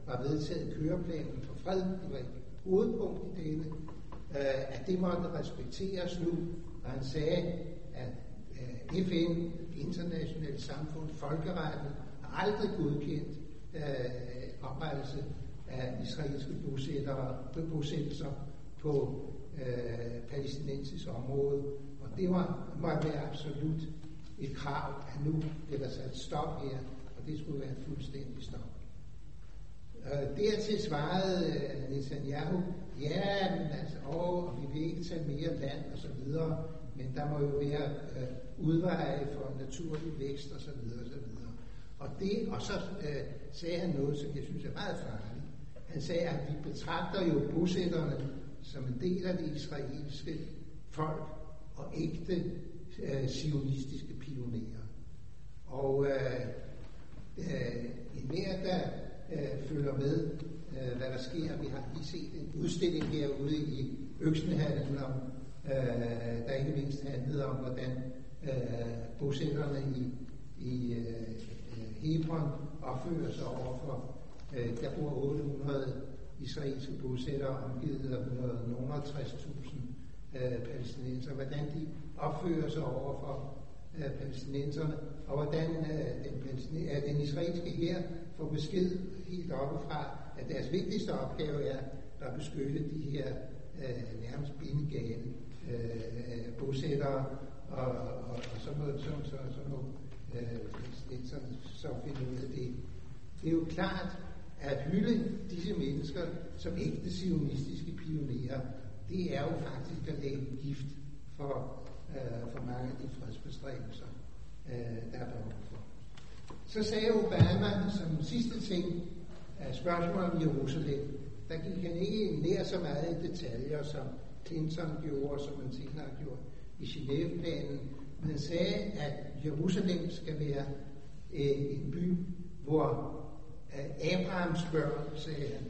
S6: var vedtaget køreplanen for fred, det var et hovedpunkt i denne, øh, at det måtte respekteres nu, og han sagde, at øh, F N, internationalt samfund, folkeretten, har aldrig godkendt øh, oprettelse af israelske bosættere, bosættelser på øh, palæstinensisk område, og det var, måtte være absolut et krav, at nu blev der sat stop her, og det skulle være et fuldstændig stop. Øh, dertil svarede øh, Netanyahu, ja, men altså, åh, vi vil ikke tage mere land og så videre, men der må jo være øh, udveje for naturlig vækst og så videre og så videre. Og, det, og så øh, sagde han noget, som jeg synes er meget farligt. Han sagde, at vi betragter jo bosætterne som en del af det israelske folk og ægte øh, zionistiske pionerer. Og øh, øh, en mere, der øh, følger med, øh, hvad der sker. Vi har lige set en udstilling herude i Øksenhallen, om, øh, der ikke mindst handlede om, hvordan øh, bosætterne i, i øh, Hebron opfører sig overfor. Øh, der bor otte hundrede israelske bosættere, omgivet af et hundrede og halvtreds tusind øh, palæstinenser, hvordan de opfører sig over for øh, palæstinenserne, og hvordan øh, den, øh, den israelske hær får besked helt oppefra, at deres vigtigste opgave er at beskytte de her øh, nærmest bindegale øh, bosættere, og, og, og så må så, så, så må øh, palæstinenserne så finde ud af det. Det er jo klart, at hylde disse mennesker som ægte zionistiske pionerer, det er jo faktisk at lægge gift for, øh, for mange af de fredsbestræbelser, øh, der er behov for. Så sagde Obama som sidste ting, af spørgsmålet om Jerusalem, der gik han ikke nær så meget i detaljer, som Clinton gjorde, som man senere har gjort i Genève-planen, men han sagde, at Jerusalem skal være øh, en by, hvor Abrahams børn, sagde han,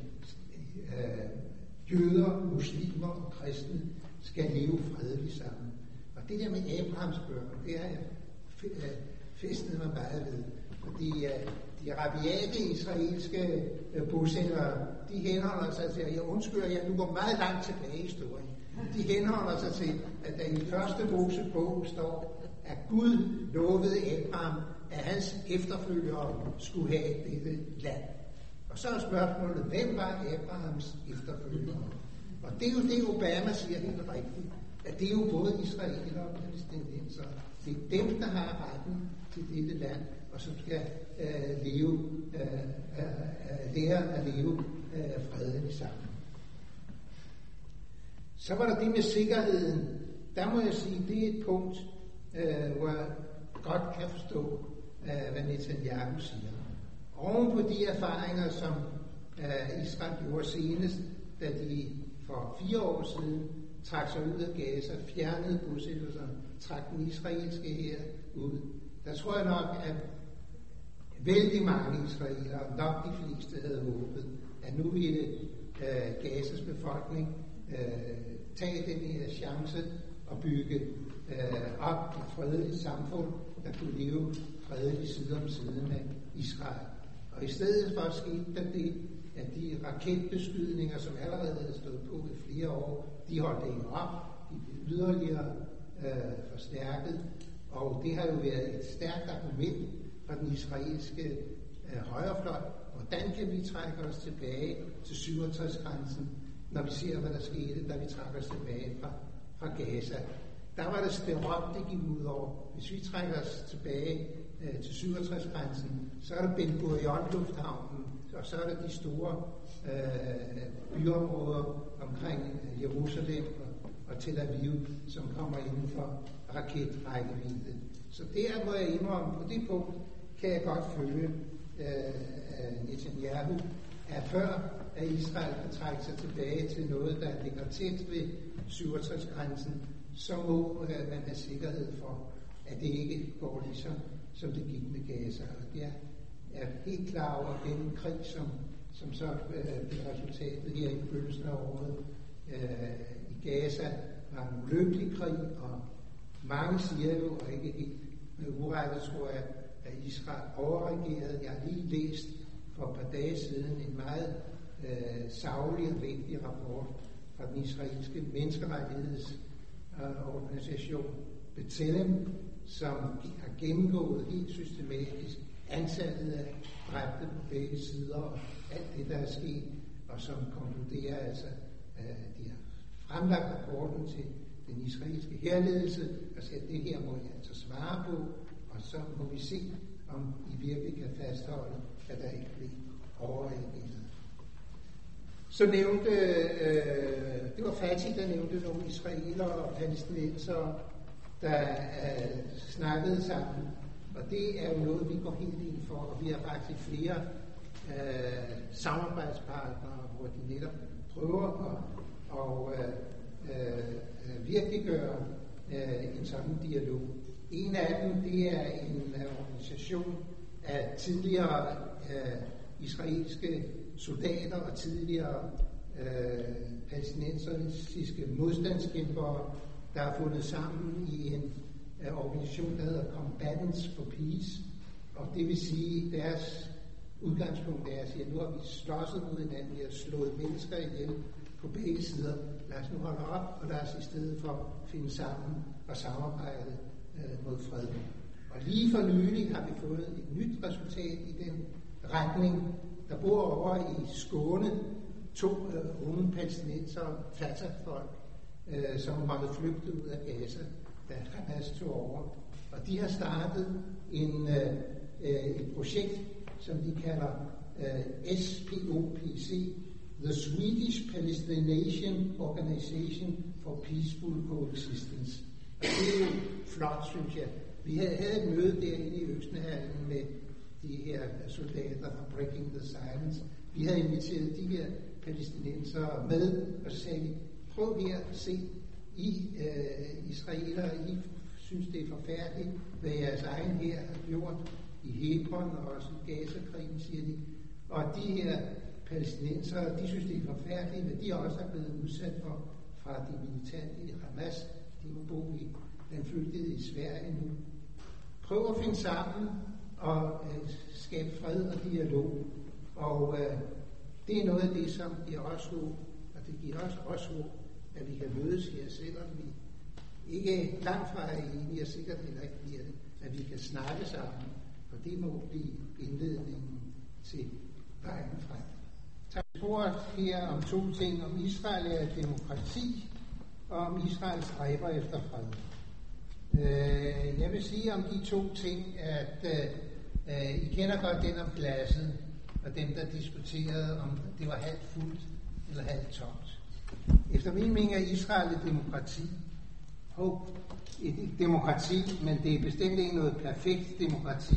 S6: øh, jøder, muslimer og kristne skal leve fredeligt sammen. Og det der med Abrahams børn, det har jeg fæstnet mig meget ved. Fordi uh, de rabiate israelske uh, bosættere, de henholder sig til, jeg undskylder, jeg nu går meget langt tilbage i historien, de henholder sig til, at der i første Mosebog står, at Gud lovede Abraham, at hans efterfølgere skulle have dette land. Og så er spørgsmålet, hvem var Abrahams efterfølgere? Og det er jo det, Obama siger helt rigtigt, at det er jo både israeler og palæstinenser. Det er dem, der har retten til dette land, og som skal øh, leve, øh, øh, lære at leve øh, fredeligt sammen. Så var der det med sikkerheden. Der må jeg sige, det er et punkt, øh, hvor jeg godt kan forstå, øh, hvad Netanyahu siger. Oven på de erfaringer, som øh, Israel gjorde senest, da de for fire år siden trak sig ud af Gaza, fjernede bosættelserne, trak den israelske her ud. Der tror jeg nok, at vældig mange israelere, nok de fleste, havde håbet, at nu ville øh, Gazas befolkning øh, tage den her chance og bygge øh, op et fredeligt samfund, der kunne leve fredeligt side om side med Israel. Og i stedet for skete der det, at de raketbeskydninger, som allerede havde stået på i flere år, de holdt ikke op, de blev yderligere øh, forstærket, og det har jo været et stærkt argument fra den israelske øh, højrefløj. Hvordan kan vi trække os tilbage til syvogtres-grænsen, når vi ser, hvad der skete, da vi trækker os tilbage fra, fra Gaza? Der var det Sderot, det gik ud over. Hvis vi trækker os tilbage øh, til syvogtres-grænsen, så er det Ben Gurion-lufthavnen, og så er der de store øh, byområder omkring øh, Jerusalem og, og Tel Aviv, som kommer inden for raketrækkevidde. Så der må jeg indrømme, på det punkt kan jeg godt følge øh, Netanyahu, at før at Israel kan trække sig tilbage til noget, der ligger tæt ved syvogtres-grænsen, så må øh, man have sikkerhed for, at det ikke går ligesom, som det gik med Gaza. Og jeg er helt klar over, at den krig, som, som så øh, blev resultatet her i begyndelsen af året øh, i Gaza, var en ulykkelig krig, og mange siger jo, og ikke helt med urette, tror jeg, at Israel overreagerede. Jeg har lige læst for et par dage siden en meget øh, saglig og vigtig rapport fra den israelske menneskerettighedsorganisation B'Tselem, som har gennemgået helt systematisk antallet af dræbte på begge sider og alt det, der er sket, og som konkluderer altså, at de har fremlagt rapporten til den israelske hærledelse og siger, at det her må I altså svare på, og så må vi se, om I virkelig kan fastholde, at der ikke bliver overreageret. Så nævnte, øh, det var Fatih, der nævnte nogle israelere og palæstinensere, der øh, snakkede sammen. Og det er jo noget, vi går helt ind for, og vi har faktisk flere øh, samarbejdspartnere, hvor de netop prøver at og, øh, øh, virkeliggøre øh, en sådan dialog. En af dem, det er en uh, organisation af tidligere uh, israelske soldater og tidligere uh, palæstinensiske modstandskæmpere, der er fundet sammen i en uh, organisation, der hedder Combatants for Peace. Og det vil sige, deres udgangspunkt er at sige, at nu har vi slåsset mod hinanden, vi har slået mennesker ihjel på begge sider. Lad os nu holde op, og lad os i stedet for finde sammen og samarbejde mod fred. Og lige for nylig har vi fået et nyt resultat i den retning. Der bor over i Skåne to uh, unge palæstinensere, Fatah-folk, uh, som måtte flygte ud af Gaza, da Hamas tog over. Og de har startet en, uh, uh, et projekt, som de kalder uh, S P O P C, The Swedish Palestinian Organization for Peaceful Coexistence. Og det er jo flot, synes jeg. Vi havde, havde et møde derinde i Østenhallen med de her soldater fra Breaking the Silence. Vi havde inviteret de her palæstinensere med, og så sagde vi, prøv her at se, I øh, israelere, I synes det er forfærdeligt, hvad jeres egen her har gjort i Hebron og også i Gaza-krigen, siger de. Og de her palæstinensere, de synes det er forfærdeligt, hvad de også er blevet udsat for fra de militante i Hamas. De må bo i den flygtede i Sverige nu. Prøv at finde sammen og øh, skabe fred og dialog. Og øh, det er noget af det, som giver os håb, og det giver også os håb, at vi kan mødes her, selvom vi ikke langt fra er enige, og sikkert heller ikke bliver det, at vi kan snakke sammen, og det må blive indledningen til vejen frem. Tak for her om to ting, om Israel er et demokrati, og om Israel stræber efter fred. Øh, jeg vil sige om de to ting, at øh, I kender godt den om glasset, og dem, der diskuterede, om det var halvt fuldt eller halvt tomt. Efter min mening er Israel et demokrati. Håb, et demokrati, men det er bestemt ikke noget perfekt demokrati.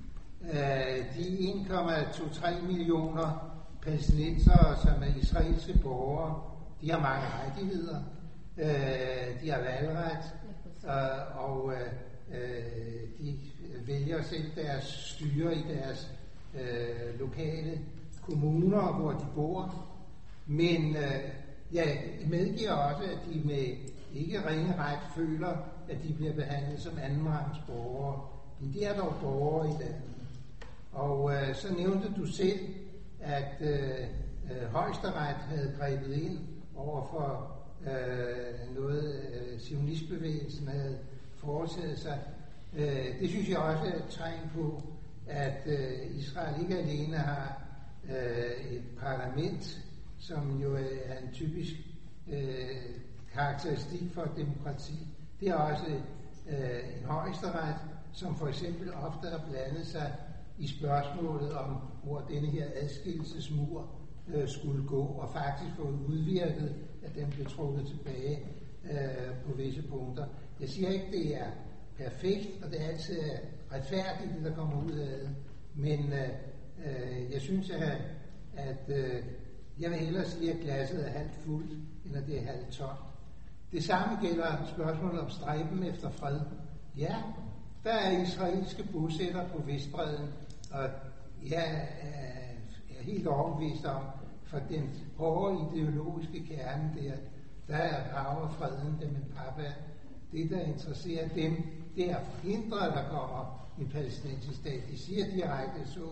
S6: Øh, de en komma tre millioner palæstinensere, som er israelske borgere, de har mange rettigheder. Øh, de har valgret, øh, og øh, de vælger selv deres styre i deres øh, lokale kommuner, hvor de bor. Men øh, jeg medgiver også, at de med ikke ringe ret føler, at de bliver behandlet som andenrangs borgere. Men de er dog borgere i landet. Og øh, så nævnte du selv, at øh, øh, Højesteret havde grebet ind over for Øh, noget øh, zionistbevægelsen havde foretaget sig. Øh, det synes jeg også er et tegn på, at øh, Israel ikke alene har øh, et parlament, som jo er en typisk øh, karakteristik for demokrati. Det er også øh, en højesteret, som for eksempel ofte har blandet sig i spørgsmålet om, hvor denne her adskillelsesmur øh, skulle gå, og faktisk fået udvirket, at den blev trukket tilbage øh, på visse punkter. Jeg siger ikke, det er perfekt, og det er altid retfærdigt, det der kommer ud af det, men øh, jeg synes, at, at øh, jeg vil hellere sige, at glasset er halvt fuldt, end at det er halvt tomt. Det samme gælder spørgsmålet om stræben efter fred. Ja, der er israelske bosætter på Vestbredden, og jeg er helt overbevist om, for den hårde ideologiske kerne der, der er rager freden, dem en papa. Det, der interesserer dem, det er at forhindre, at der kommer en palæstinensisk stat. De siger direkte, så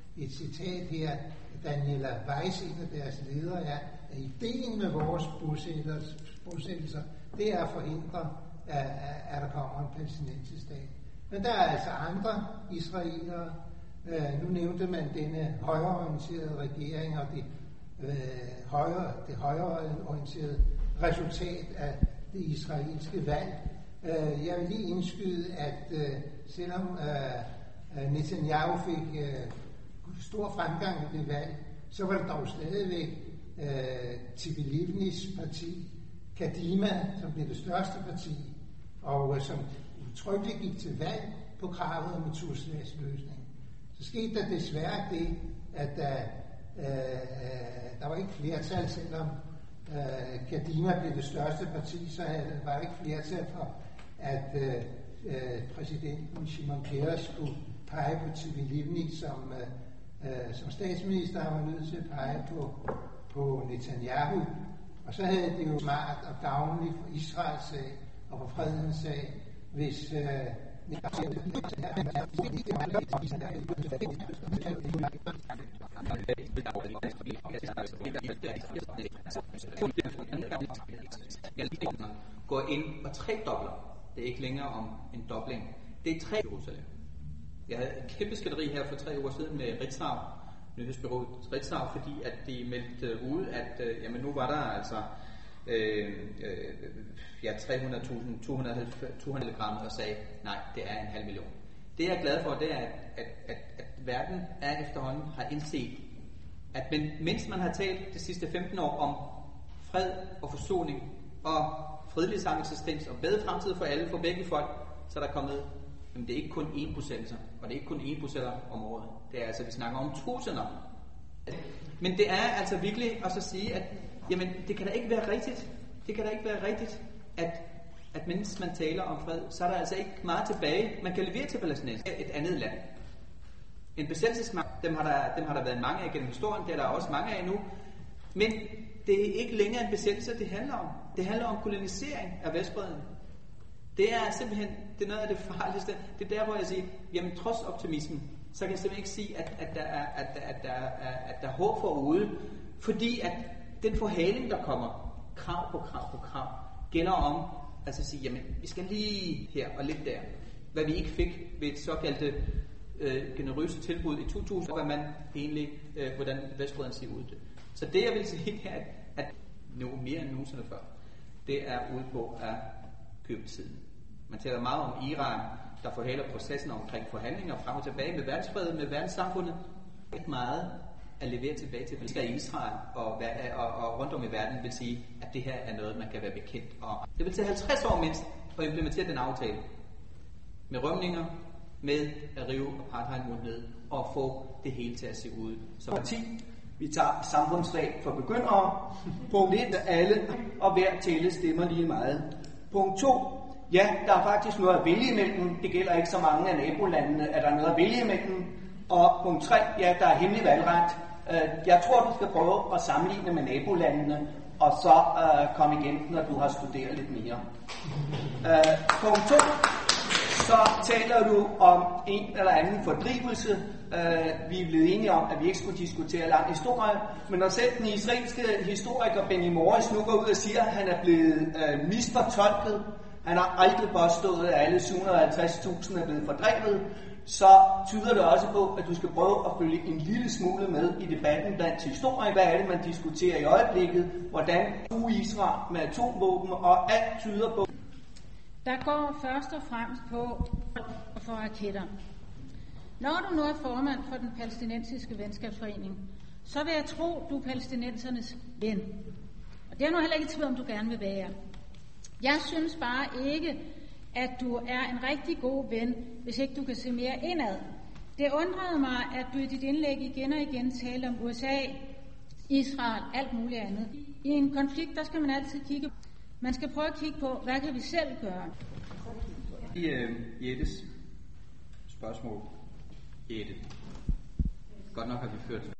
S6: et citat her, Daniela Weiss, en af deres ledere, er, at ideen med vores bosættelser, det er at forhindre, at, at der kommer en palæstinensisk stat. Men der er altså andre israelere. Øh, nu nævnte man denne højreorienterede regering og det, øh, højre, det højreorienterede resultat af det israelske valg. Øh, jeg vil lige indskyde, at øh, selvom øh, Netanyahu fik øh, stor fremgang i det valg, så var det dog stadigvæk øh, Tzipi Livnis parti, Kadima, som blev det største parti, og øh, som udtrykkeligt gik til valg på kravet om en to-statsløsning. Så skete der desværre det, at der, øh, der var ikke flertal, selvom øh, Kadima blev det største parti, så var der ikke flertal for, at øh, øh, præsidenten Shimon Peres skulle pege på Tzipi Livni som, øh, som statsminister. Han var nødt til at pege på, på Netanyahu. Og så havde det jo smart og gavnligt for Israels sag og for fredens sag, hvis øh,
S5: går ind og tredobler. Det er ikke længere om en dobling. Det er tre Jerusalem. Jeg havde et kæmpe skænderi her for tre uger siden med Ritzau, nyhedsbureauet Ritzau, fordi at de meldte ud, at øh, jamen nu var der altså øh, øh, ja, tre hundrede tusind, to hundrede gram, og sagde, nej, det er en halv million. Det jeg er glad for, det er, at, at, at, at verden er efterhånden har indset, at men, mens man har talt de sidste femten år om fred og forsoning og fredelig sameksistens og bedre fremtid for alle, for begge folk, så er der kommet, jamen det er ikke kun en procent, og det er ikke kun en procent om året. Det er altså, vi snakker om tusinder. Men det er altså virkelig at så sige, at jamen, det kan da ikke være rigtigt. Det kan da ikke være rigtigt, at, at mens man taler om fred, så er der altså ikke meget tilbage. Man kan levere til palæstinenser et andet land. En besættelsesmagt, dem har, der, dem har der været mange af gennem historien, det er der også mange af nu. Men det er ikke længere en besættelse, det handler om. Det handler om kolonisering af Vestbredden. Det er simpelthen, det er noget af det farligste. Det er der, hvor jeg siger, jamen trods optimismen, så kan jeg simpelthen ikke sige, at, at, der, er, at, at, der, er, at der er håb forude. Fordi at den forhaling, der kommer, krav på krav på krav, gælder om, altså at sige, jamen vi skal lige her og lidt der. Hvad vi ikke fik ved et såkaldte øh, generøse tilbud i to tusind, hvad man egentlig, øh, hvordan Vestbredden ser ud. Så det jeg vil sige her, at, at nu mere end nogensinde før, det er ude på at købe tiden. Man taler meget om Iran, der forhaler processen omkring forhandlinger frem og tilbage med verdensfreden, med verdenssamfundet. Ikke meget at levere tilbage til mennesker i Israel og, og, og rundt om i verden vil sige, at det her er noget, man kan være bekendt om. Det vil tage halvtreds år mindst at implementere den aftale. Med rømninger, med at rive apartheid ned og få det hele til at se ud som parti.
S7: Vi tager samfundsfag for begyndere. Punkt et er alle, og hver tælle stemmer lige meget. Punkt to. Ja, der er faktisk noget at vælge imellem. Det gælder ikke så mange af nabolandene, at der er noget at vælge imellem. Og punkt tre. Ja, der er hemmelig valgret. Jeg tror, du skal prøve at sammenligne med nabolandene, og så uh, komme igen, når du har studeret lidt mere. Uh, punkt to. Så taler du om en eller anden fordrivelse. Uh, vi er blevet enige om, at vi ikke skulle diskutere lang historie, men når selv den israelske historiker Benny Morris nu går ud og siger, at han er blevet uh, misfortolket, han har aldrig påstået, at alle syv hundrede og halvtreds tusind er blevet fordrevet, så tyder det også på, at du skal prøve at følge en lille smule med i debatten blandt historie. Hvad er det, man diskuterer i øjeblikket? Hvordan er Israel med atomvåben, og alt tyder på.
S8: Der går først og fremmest på for raketter. Når du nu er formand for den palæstinensiske venskabsforening, så vil jeg tro, du er palæstinensernes ven. Og det er nu heller ikke i tvivl, om du gerne vil være. Jeg synes bare ikke, at du er en rigtig god ven, hvis ikke du kan se mere indad. Det undrede mig, at du i dit indlæg igen og igen talte om U S A, Israel, alt muligt andet. I en konflikt, der skal man altid kigge. Man skal prøve at kigge på, hvad kan vi selv gøre?
S5: I uh, Jettes spørgsmål. Jette. Godt nok har vi ført